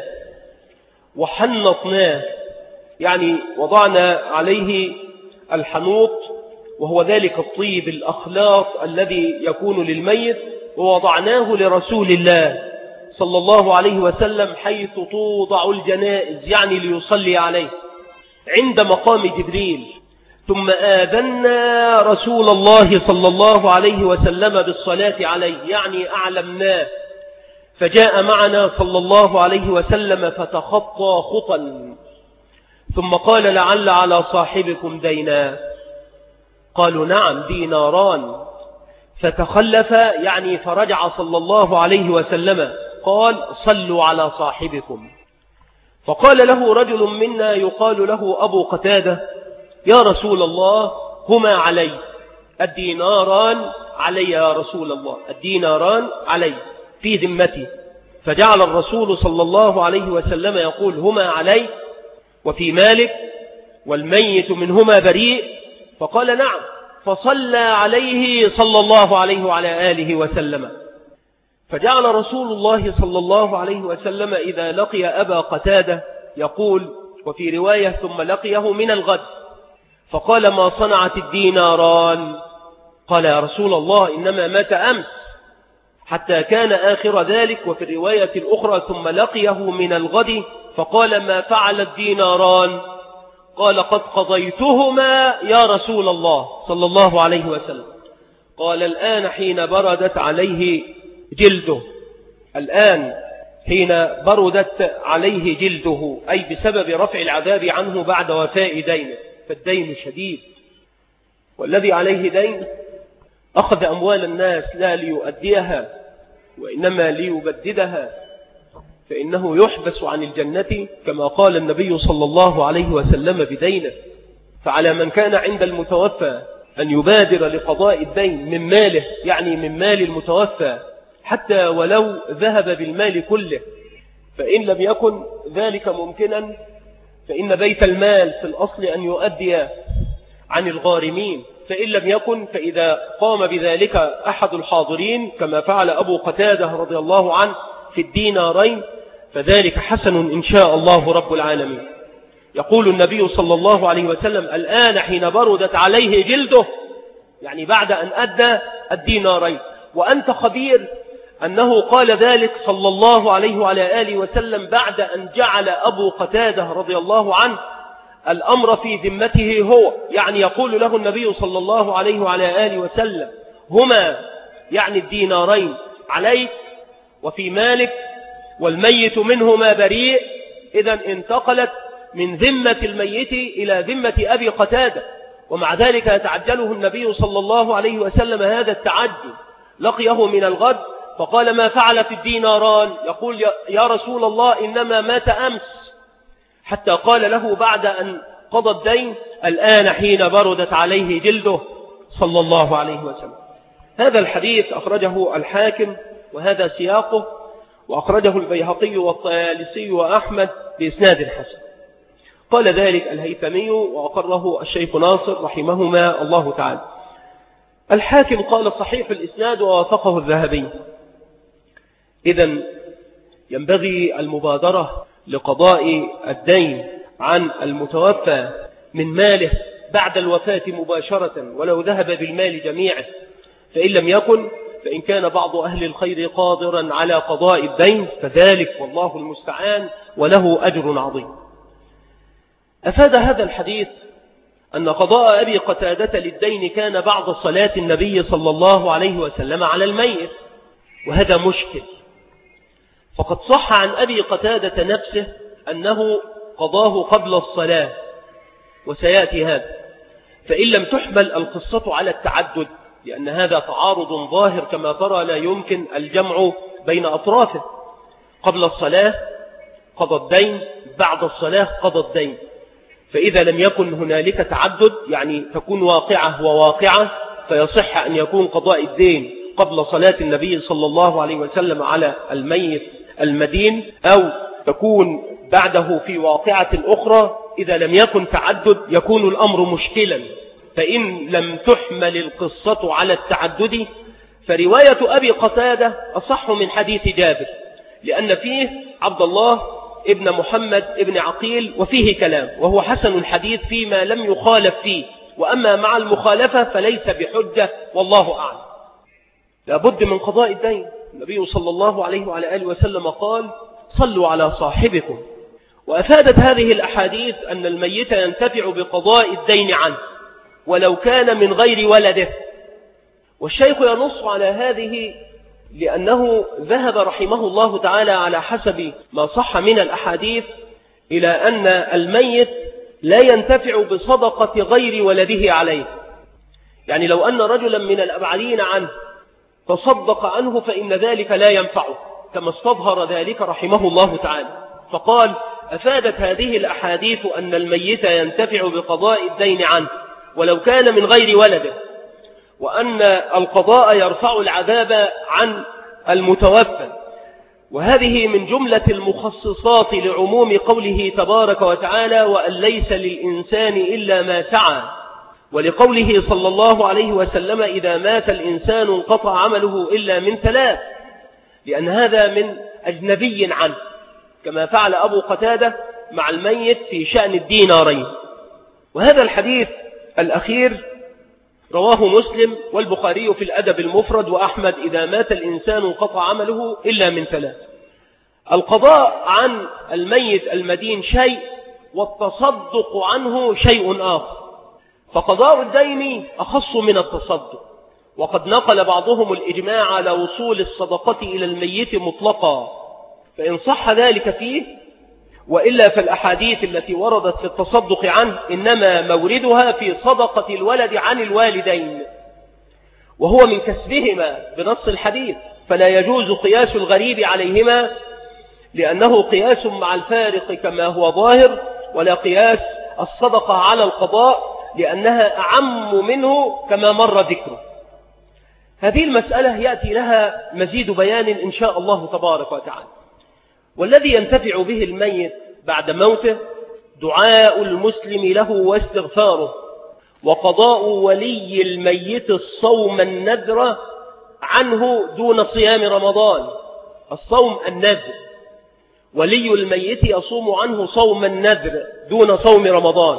وحنطناه، يعني وضعنا عليه الحنوط وهو ذلك الطيب الأخلاط الذي يكون للميت، ووضعناه لرسول الله صلى الله عليه وسلم حيث توضع الجنائز، يعني ليصلي عليه عند مقام جبريل. ثم آذنا رسول الله صلى الله عليه وسلم بالصلاة عليه، يعني أعلمناه، فجاء معنا صلى الله عليه وسلم فتخطى خطا، ثم قال لعل على صاحبكم دينا؟ قالوا نعم ديناران. فتخلف، يعني فرجع صلى الله عليه وسلم قال صلوا على صاحبكم. فقال له رجل منا يقال له أبو قتادة يا رسول الله هما علي، الديناران علي يا رسول الله، الديناران علي في ذمتي. فجعل الرسول صلى الله عليه وسلم يقول هما علي وفي مالك والميت منهما بريء؟ فقال نعم، فصلى عليه صلى الله عليه وعلى آله وسلم. فجعل رسول الله صلى الله عليه وسلم إذا لقي أبا قتادة يقول، وفي رواية ثم لقيه من الغد، فقال ما صنعت الديناران؟ قال يا رسول الله إنما مات أمس، حتى كان آخر ذلك. وفي الرواية الأخرى ثم لقيه من الغد فقال ما فعل الديناران؟ قال قد قضيتهما يا رسول الله صلى الله عليه وسلم. قال الآن حين بردت عليه جلده، الآن حين بردت عليه جلده، أي بسبب رفع العذاب عنه بعد وفاء دينه، فالدين شديد، والذي عليه دين أخذ أموال الناس لا ليؤديها وإنما ليبددها، فإنه يحبس عن الجنة كما قال النبي صلى الله عليه وسلم بدينه. فعلى من كان عند المتوفى أن يبادر لقضاء الدين من ماله، يعني من مال المتوفى، حتى ولو ذهب بالمال كله. فإن لم يكن ذلك ممكنا فإن بيت المال في الأصل أن يؤدي عن الغارمين، فإن لم يكن فإذا قام بذلك أحد الحاضرين كما فعل أبو قتادة رضي الله عنه في الدينارين فذلك حسن إن شاء الله رب العالمين. يقول النبي صلى الله عليه وسلم الآن حين بردت عليه جلده، يعني بعد أن أدى الدينارين. وأنت خبير أنه قال ذلك صلى الله عليه وعلى آله وسلم بعد أن جعل أبو قتادة رضي الله عنه الأمر في ذمته هو، يعني يقول له النبي صلى الله عليه وعلى آله وسلم هما يعني الدينارين عليك وفي مالك والميت منهما بريء. إذن انتقلت من ذمة الميت إلى ذمة أبي قتادة، ومع ذلك يتعجله النبي صلى الله عليه وسلم هذا التعجل. لقيه من الغد فقال ما فعلت الديناران؟ يقول يا رسول الله إنما مات أمس، حتى قال له بعد أن قضى الدين الآن حين بردت عليه جلده صلى الله عليه وسلم. هذا الحديث أخرجه الحاكم وهذا سياقه، وأخرجه البيهقي والطيالسي وأحمد بإسناد حسن. قال ذلك الهيثمي وأقره الشيخ ناصر رحمهما الله تعالى. الحاكم قال صحيح الإسناد ووافقه الذهبي. إذن ينبغي المبادرة لقضاء الدين عن المتوفى من ماله بعد الوفاة مباشرة ولو ذهب بالمال جميعه، فإن لم يكن فإن كان بعض أهل الخير قادرا على قضاء الدين فذلك والله المستعان وله أجر عظيم. أفاد هذا الحديث أن قضاء أبي قتادة للدين كان بعد صلاة النبي صلى الله عليه وسلم على الميت، وهذا مشكل. فقد صح عن أبي قتادة نفسه أنه قضاه قبل الصلاة، وسيأتي هذا. فإن لم تحمل القصة على التعدد، لأن هذا تعارض ظاهر كما ترى لا يمكن الجمع بين أطرافه. قبل الصلاة قضى الدين، بعد الصلاة قضى الدين. فإذا لم يكن هنالك تعدد، يعني تكون واقعة وواقعة، فيصح أن يكون قضاء الدين قبل صلاة النبي صلى الله عليه وسلم على الميت المدين، أو تكون بعده في واقعة أخرى. إذا لم يكن تعدد يكون الأمر مشكلا. فإن لم تحمل القصة على التعدد فرواية أبي قتادة أصح من حديث جابر، لأن فيه عبد الله ابن محمد ابن عقيل وفيه كلام، وهو حسن الحديث فيما لم يخالف فيه، وأما مع المخالفة فليس بحجة والله أعلم. لابد من قضاء الدين. النبي صلى الله عليه وعلى آله وسلم قال صلوا على صاحبكم. وأفادت هذه الأحاديث أن الميت ينتفع بقضاء الدين عنه ولو كان من غير ولده. والشيخ ينص على هذه لأنه ذهب رحمه الله تعالى على حسب ما صح من الأحاديث إلى أن الميت لا ينتفع بصدقة غير ولده عليه. يعني لو أن رجلا من الأبعدين عنه تصدق عنه فإن ذلك لا ينفعه، كما استظهر ذلك رحمه الله تعالى. فقال أفادت هذه الأحاديث أن الميت ينتفع بقضاء الدين عنه ولو كان من غير ولده، وأن القضاء يرفع العذاب عن المتوفى. وهذه من جملة المخصصات لعموم قوله تبارك وتعالى وأن ليس للإنسان إلا ما سعى، ولقوله صلى الله عليه وسلم إذا مات الإنسان انقطع عمله إلا من ثلاث، لأن هذا من أجنبي عنه، كما فعل أبو قتادة مع الميت في شأن الدينارين. وهذا الحديث الأخير رواه مسلم والبخاري في الأدب المفرد وأحمد إذا مات الإنسان انقطع عمله إلا من ثلاث. القضاء عن الميت المدين شيء، والتصدق عنه شيء آخر، فقضاء الدين أخص من التصدق، وقد نقل بعضهم الإجماع على وصول الصدقة إلى الميت مطلقا، فإن صح ذلك فيه، وإلا فالأحاديث التي وردت في التصدق عنه إنما موردها في صدقة الولد عن الوالدين، وهو من كسبهما بنص الحديث، فلا يجوز قياس الغريب عليهما لأنه قياس مع الفارق كما هو ظاهر، ولا قياس الصدقة على القضاء لأنها أعم منه كما مر ذكره. هذه المسألة يأتي لها مزيد بيان إن شاء الله تبارك وتعالى. والذي ينتفع به الميت بعد موته دعاء المسلم له واستغفاره، وقضاء ولي الميت الصوم النذر عنه دون صيام رمضان. الصوم النذر، ولي الميت يصوم عنه صوم النذر دون صوم رمضان.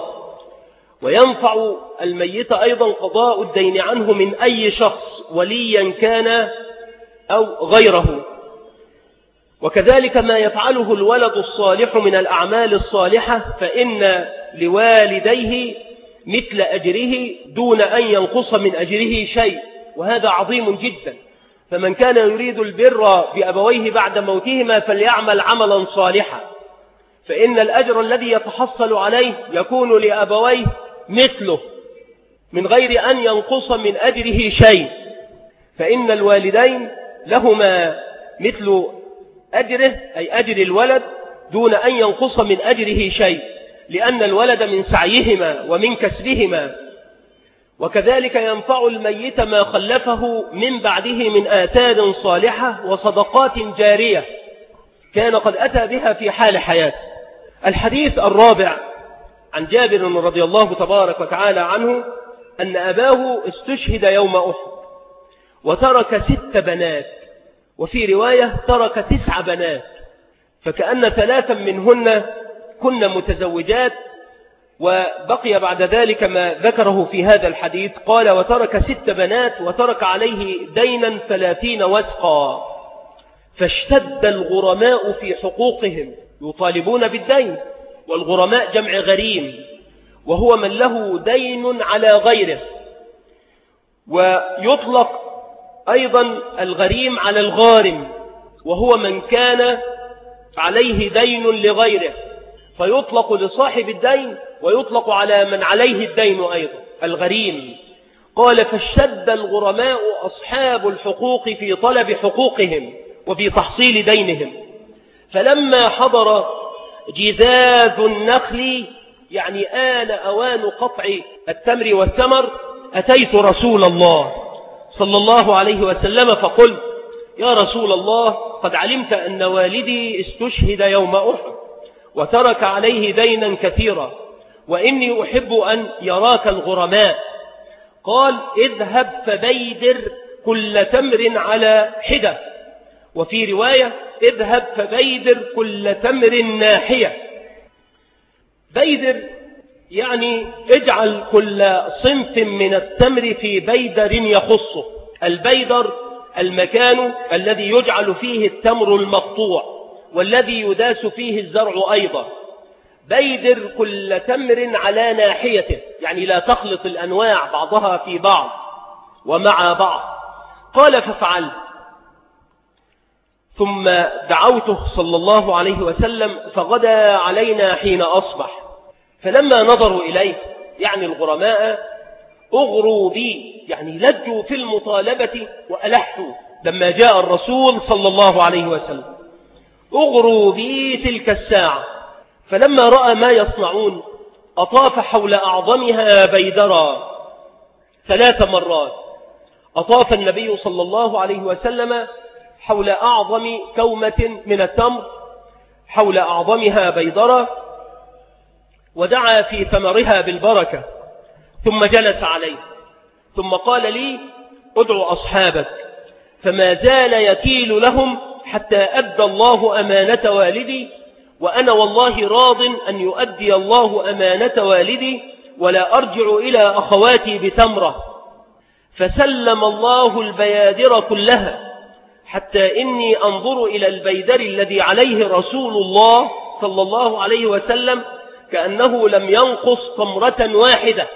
وينفع الميت أيضا قضاء الدين عنه من أي شخص وليا كان أو غيره، وكذلك ما يفعله الولد الصالح من الأعمال الصالحة فإن لوالديه مثل أجره دون أن ينقص من أجره شيء، وهذا عظيم جدا. فمن كان يريد البر بأبويه بعد موتهما فليعمل عملا صالحا، فإن الأجر الذي يتحصل عليه يكون لأبويه مثله من غير أن ينقص من أجره شيء، فإن الوالدين لهما مثل أجره أي أجر الولد دون أن ينقص من أجره شيء، لأن الولد من سعيهما ومن كسبهما. وكذلك ينفع الميت ما خلفه من بعده من آثار صالحة وصدقات جارية كان قد أتى بها في حال حياته. الحديث الرابع عن جابر رضي الله تبارك وتعالى عنه أن أباه استشهد يوم أحد وترك 6 بنات، وفي رواية ترك 9 بنات، فكأن 3 منهن كن متزوجات، وبقي بعد ذلك ما ذكره في هذا الحديث. قال وترك 6 بنات وترك عليه دينا 30 وسقا، فاشتد الغرماء في حقوقهم يطالبون بالدين، والغرماء جمع غريم، وهو من له دين على غيره، ويطلق أيضا الغريم على الغارم، وهو من كان عليه دين لغيره، فيطلق لصاحب الدين ويطلق على من عليه الدين أيضا الغريم. قال فاشتد الغرماء أصحاب الحقوق في طلب حقوقهم وفي تحصيل دينهم، فلما حضر جذاذ النخل يعني آن أوان قطع التمر والثمر أتيت رسول الله صلى الله عليه وسلم فقلت يا رسول الله قد علمت أن والدي استشهد يوم أحد وترك عليه دينا كثيرا، وإني أحب أن يراك الغرماء. قال اذهب فبيدر كل تمر على حدة، وفي رواية اذهب فبيدر كل تمر ناحية. بيدر يعني اجعل كل صنف من التمر في بيدر يخصه. البيدر المكان الذي يجعل فيه التمر المقطوع والذي يداس فيه الزرع أيضا. بيدر كل تمر على ناحيته، يعني لا تخلط الأنواع بعضها في بعض ومع بعض. قال ففعلت، ثم دعوته صلى الله عليه وسلم فغدا علينا حين أصبح، فلما نظروا إليه يعني الغرماء أغروا بي، يعني لجوا في المطالبة وألحوا لما جاء الرسول صلى الله عليه وسلم، أغروا بي تلك الساعة. فلما رأى ما يصنعون أطاف حول أعظمها بيدرا 3 مرات. أطاف النبي صلى الله عليه وسلم حول أعظم كومة من التمر، حول أعظمها بيضرة، ودعا في ثمرها بالبركة، ثم جلس عليه، ثم قال لي: ادعو أصحابك. فما زال يكيل لهم حتى أدى الله أمانة والدي، وأنا والله راض أن يؤدي الله أمانة والدي، ولا أرجع إلى أخواتي بتمرة. فسلم الله البيادر كلها، حتى إني أنظر إلى البيدر الذي عليه رسول الله صلى الله عليه وسلم كأنه لم ينقص تمرة واحدة.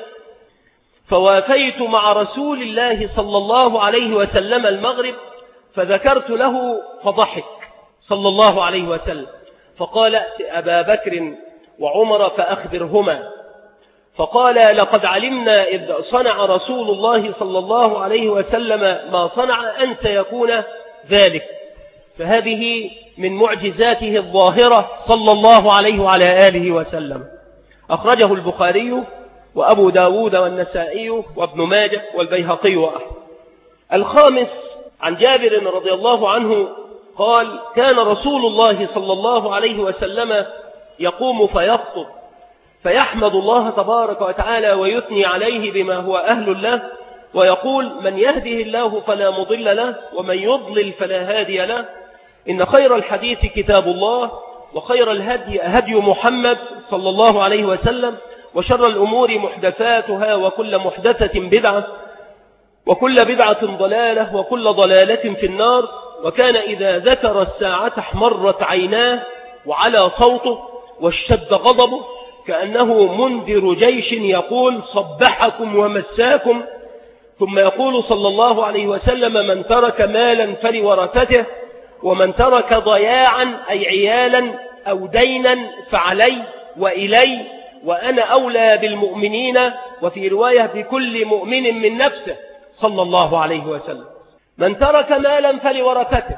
فوافيت مع رسول الله صلى الله عليه وسلم المغرب، فذكرت له فضحك صلى الله عليه وسلم، فقال: ائت أبا بكر وعمر فأخبرهما. فقال: لقد علمنا إذ صنع رسول الله صلى الله عليه وسلم ما صنع أن سيكون ذلك. فهذه من معجزاته الظاهرة صلى الله عليه وعلى آله وسلم. أخرجه البخاري وأبو داود والنسائي وابن ماجه والبيهقي وأحمد. الخامس عن جابر رضي الله عنه قال: كان رسول الله صلى الله عليه وسلم يقوم فيخطب فيحمد الله تبارك وتعالى ويثني عليه بما هو أهل له، ويقول: من يهده الله فلا مضل له، ومن يضلل فلا هادي له. إن خير الحديث كتاب الله، وخير الهدي هدي محمد صلى الله عليه وسلم، وشر الأمور محدثاتها، وكل محدثة بدعة، وكل بدعة ضلالة، وكل ضلالة في النار. وكان إذا ذكر الساعة احمرت عيناه وعلى صوته واشتد غضبه، كأنه منذر جيش يقول: صبحكم ومساكم. ثم يقول صلى الله عليه وسلم: من ترك مالا فلورثته، ومن ترك ضياعا أي عيالا أو دينا فعلي وإلي، وأنا أولى بالمؤمنين، وفي رواية بكل مؤمن من نفسه صلى الله عليه وسلم. من ترك مالا فلورثته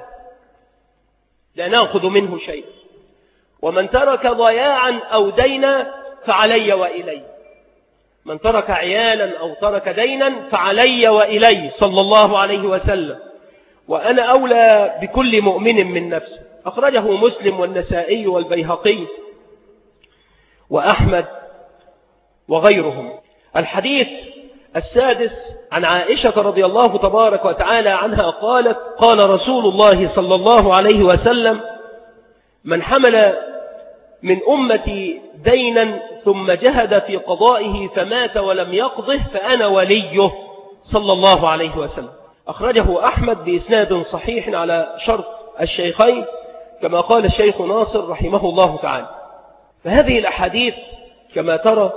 لا نأخذ منه شيء، ومن ترك ضياعا أو دينا فعلي وإلي. من ترك عيالا أو ترك دينا فعلي وإلي صلى الله عليه وسلم، وأنا أولى بكل مؤمن من نفسه. أخرجه مسلم والنسائي والبيهقي وأحمد وغيرهم. الحديث السادس عن عائشة رضي الله تبارك وتعالى عنها قالت: قال رسول الله صلى الله عليه وسلم: من حمل من أمتي دينا ثم جهد في قضائه فمات ولم يقضه فأنا وليه صلى الله عليه وسلم. أخرجه أحمد بإسناد صحيح على شرط الشيخين، كما قال الشيخ ناصر رحمه الله تعالى. فهذه الأحاديث كما ترى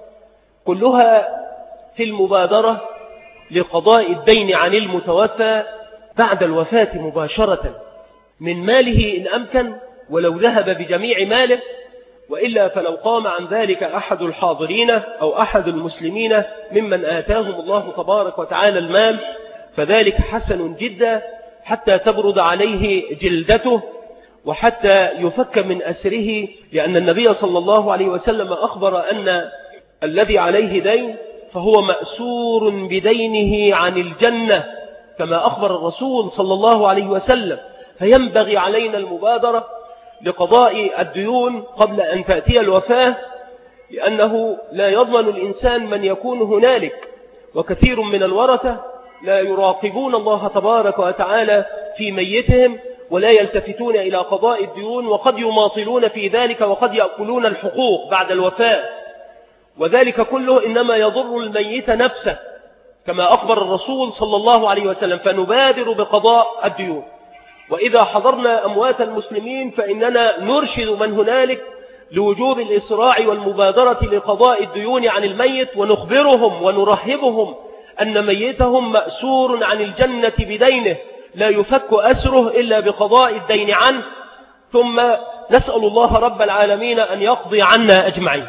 كلها في المبادرة لقضاء الدين عن المتوفى بعد الوفاة مباشرة من ماله إن أمكن، ولو ذهب بجميع ماله، وإلا فلو قام عن ذلك أحد الحاضرين أو أحد المسلمين ممن آتاهم الله تبارك وتعالى المال فذلك حسن جدا، حتى تبرد عليه جلدته وحتى يفك من أسره، لأن النبي صلى الله عليه وسلم أخبر أن الذي عليه دين فهو مأسور بدينه عن الجنة، كما أخبر الرسول صلى الله عليه وسلم. فينبغي علينا المبادرة لقضاء الديون قبل أن تأتي الوفاة، لأنه لا يضمن الإنسان من يكون هنالك، وكثير من الورثة لا يراقبون الله تبارك وتعالى في ميتهم، ولا يلتفتون إلى قضاء الديون، وقد يماطلون في ذلك، وقد يأكلون الحقوق بعد الوفاة، وذلك كله إنما يضر الميت نفسه، كما أخبر الرسول صلى الله عليه وسلم. فنبادر بقضاء الديون. وإذا حضرنا أموات المسلمين فإننا نرشد من هنالك لوجوب الإسراع والمبادرة لقضاء الديون عن الميت، ونخبرهم ونرهبهم أن ميتهم مأسور عن الجنة بدينه، لا يفك أسره إلا بقضاء الدين عنه، ثم نسأل الله رب العالمين أن يقضي عنا أجمعين.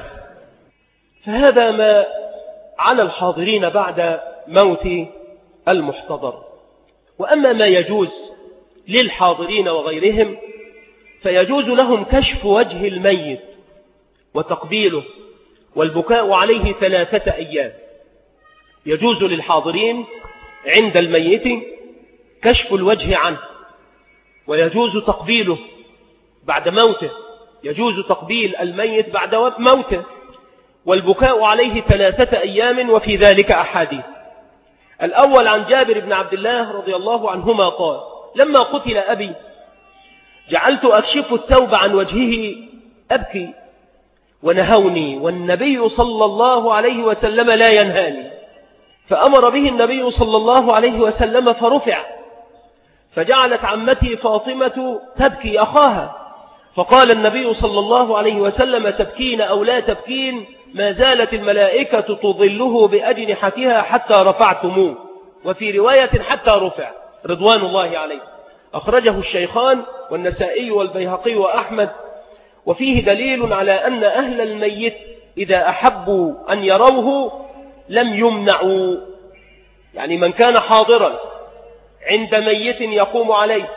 فهذا ما على الحاضرين بعد موت المحتضر. وأما ما يجوز للحاضرين وغيرهم فيجوز لهم كشف وجه الميت وتقبيله والبكاء عليه 3 أيام. يجوز للحاضرين عند الميت كشف الوجه عنه ويجوز تقبيله بعد موته، يجوز تقبيل الميت بعد موته، والبكاء عليه 3 أيام، وفي ذلك أحاديث. الأول عن جابر بن عبد الله رضي الله عنهما قال: لما قتل أبي جعلت أكشف الثوب عن وجهه أبكي ونهوني، والنبي صلى الله عليه وسلم لا ينهاني، فأمر به النبي صلى الله عليه وسلم فرفع، فجعلت عمتي فاطمة تبكي أخاها، فقال النبي صلى الله عليه وسلم: تبكين أو لا تبكين، ما زالت الملائكة تظله بأجنحتها حتى رفعتموه، وفي رواية حتى رفع، رضوان الله عليه. أخرجه الشيخان والنسائي والبيهقي وأحمد. وفيه دليل على أن أهل الميت إذا أحبوا أن يروه لم يمنعوا، يعني من كان حاضرا عند ميت يقوم عليه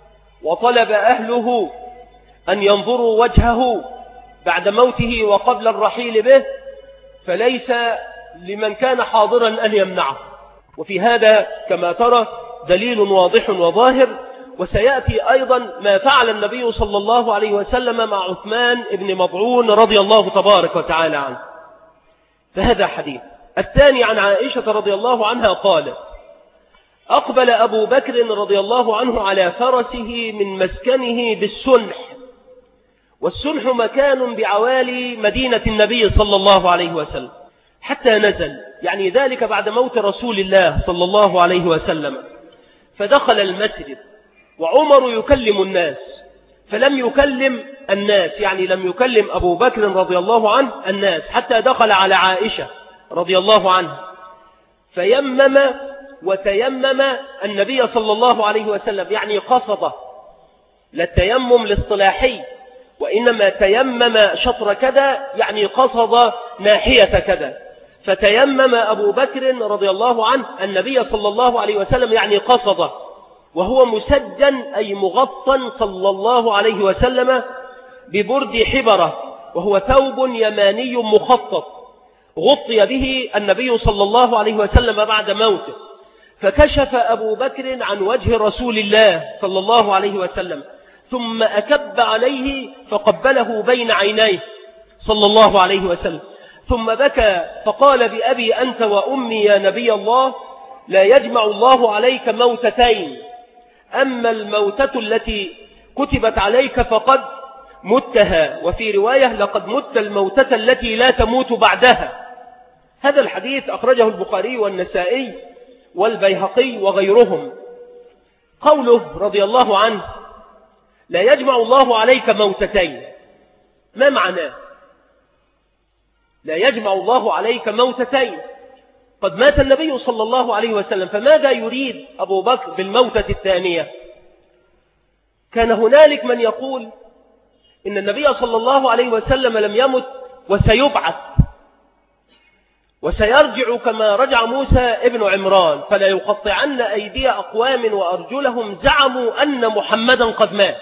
وطلب أهله أن ينظروا وجهه بعد موته وقبل الرحيل به، فليس لمن كان حاضرا أن يمنعه. وفي هذا كما ترى دليل واضح وظاهر. وسيأتي أيضا ما فعل النبي صلى الله عليه وسلم مع عثمان بن مضعون رضي الله تبارك وتعالى عنه، فهذا حديث. الثاني عن عائشة رضي الله عنها قالت: أقبل أبو بكر رضي الله عنه على فرسه من مسكنه بالسنح، والسنح مكان بعوالي مدينة النبي صلى الله عليه وسلم، حتى نزل، يعني ذلك بعد موت رسول الله صلى الله عليه وسلم، فدخل المسجد وعمر يكلم الناس، فلم يكلم الناس، يعني لم يكلم أبو بكر رضي الله عنه الناس، حتى دخل على عائشة رضي الله عنها، فيمم وتيمم النبي صلى الله عليه وسلم، يعني قصده، لا التيمم الاصطلاحي، وإنما تيمم شطر كذا، يعني قصد ناحية كذا. فتيمم أبو بكر رضي الله عنه النبي صلى الله عليه وسلم، يعني قصده، وهو مسجن أي مغطى صلى الله عليه وسلم ببرد حبرة، وهو ثوب يماني مخطط غطي به النبي صلى الله عليه وسلم بعد موته. فكشف أبو بكر عن وجه رسول الله صلى الله عليه وسلم، ثم أكب عليه فقبله بين عينيه صلى الله عليه وسلم، ثم بكى فقال: بأبي أنت وأمي يا نبي الله، لا يجمع الله عليك موتتين، أما الموتة التي كتبت عليك فقد متها، وفي رواية: لقد مت الموتة التي لا تموت بعدها. هذا الحديث أخرجه البخاري والنسائي والبيهقي وغيرهم. قوله رضي الله عنه: لا يجمع الله عليك موتتين، ما معناه؟ لا يجمع الله عليك موتتين، قد مات النبي صلى الله عليه وسلم، فماذا يريد أبو بكر بالموتة الثانية؟ كان هنالك من يقول إن النبي صلى الله عليه وسلم لم يمت وسيبعث وسيرجع كما رجع موسى ابن عمران، فلا يقطعن أيدي أقوام وأرجلهم زعموا أن محمدا قد مات.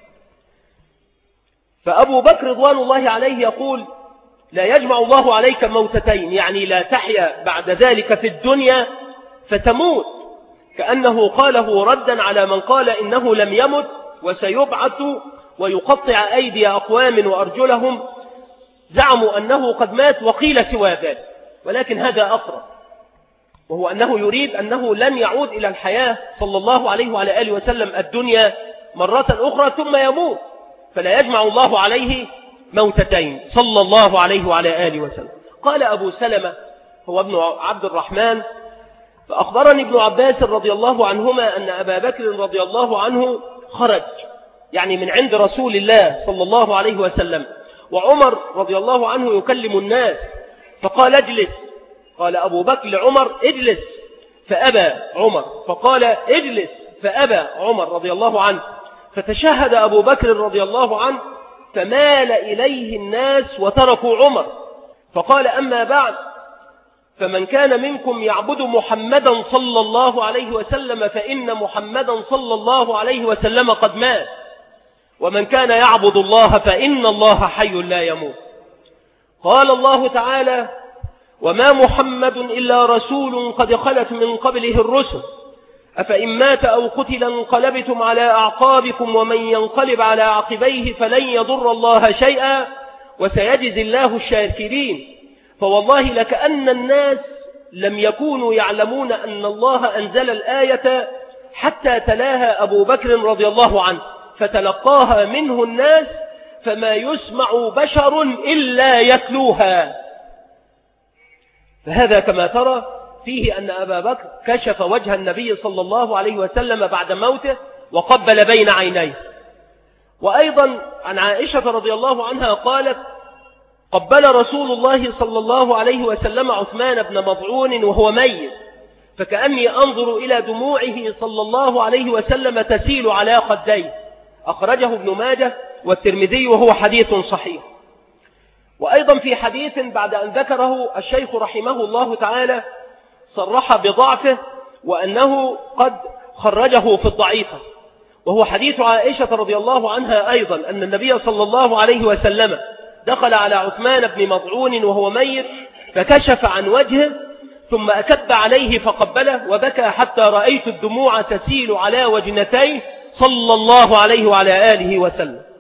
فأبو بكر رضوان الله عليه يقول: لا يجمع الله عليك موتتين، يعني لا تحيا بعد ذلك في الدنيا فتموت، كأنه قاله ردا على من قال إنه لم يمت وسيبعث ويقطع أيدي أقوام وأرجلهم زعموا أنه قد مات، وقيل سوى ذلك، ولكن هذا أقرب، وهو أنه يريد أنه لن يعود إلى الحياة صلى الله عليه وعلى آله وسلم الدنيا مرة أخرى ثم يموت، فلا يجمع الله عليه موتتين صلى الله عليه وعلى آله وسلم. قال أبو سلمة هو ابن عبد الرحمن: فأخبرني ابن عباس رضي الله عنهما أن أبا بكر رضي الله عنه خرج، يعني من عند رسول الله صلى الله عليه وسلم، وعمر رضي الله عنه يكلم الناس، فقال: اجلس. قال أبو بكر لعمر: اجلس، فأبى عمر، فقال: اجلس، فأبى عمر رضي الله عنه، فتشهد أبو بكر رضي الله عنه، فمال إليه الناس وتركوا عمر، فقال: أما بعد، فمن كان منكم يعبد محمدا صلى الله عليه وسلم فإن محمدا صلى الله عليه وسلم قد مات، ومن كان يعبد الله فإن الله حي لا يموت. قال الله تعالى: وما محمد إلا رسول قد خلت من قبله الرسل أفإن مات أو قتل انقلبتم على أعقابكم ومن ينقلب على عقبيه فلن يضر الله شيئا وسيجزي الله الشاكرين. فوالله لكأن الناس لم يكونوا يعلمون أن الله أنزل الآية حتى تلاها أبو بكر رضي الله عنه فتلقاها منه الناس فما يسمع بشر إلا يتلوها. فهذا كما ترى فيه أن أبا بكر كشف وجه النبي صلى الله عليه وسلم بعد موته وقبل بين عينيه. وأيضا عن عائشة رضي الله عنها قالت قبل رسول الله صلى الله عليه وسلم عثمان بن مضعون وهو ميت فكأني أنظر إلى دموعه صلى الله عليه وسلم تسيل على خديه. أخرجه ابن ماجه والترمذي وهو حديث صحيح. وأيضا في حديث بعد أن ذكره الشيخ رحمه الله تعالى صرح بضعفه وأنه قد خرجه في الضعيفة، وهو حديث عائشة رضي الله عنها أيضا أن النبي صلى الله عليه وسلم دخل على عثمان بن مضعون وهو ميت فكشف عن وجهه ثم أكب عليه فقبله وبكى حتى رأيت الدموع تسيل على وجنتيه صلى الله عليه وعلى آله وسلم.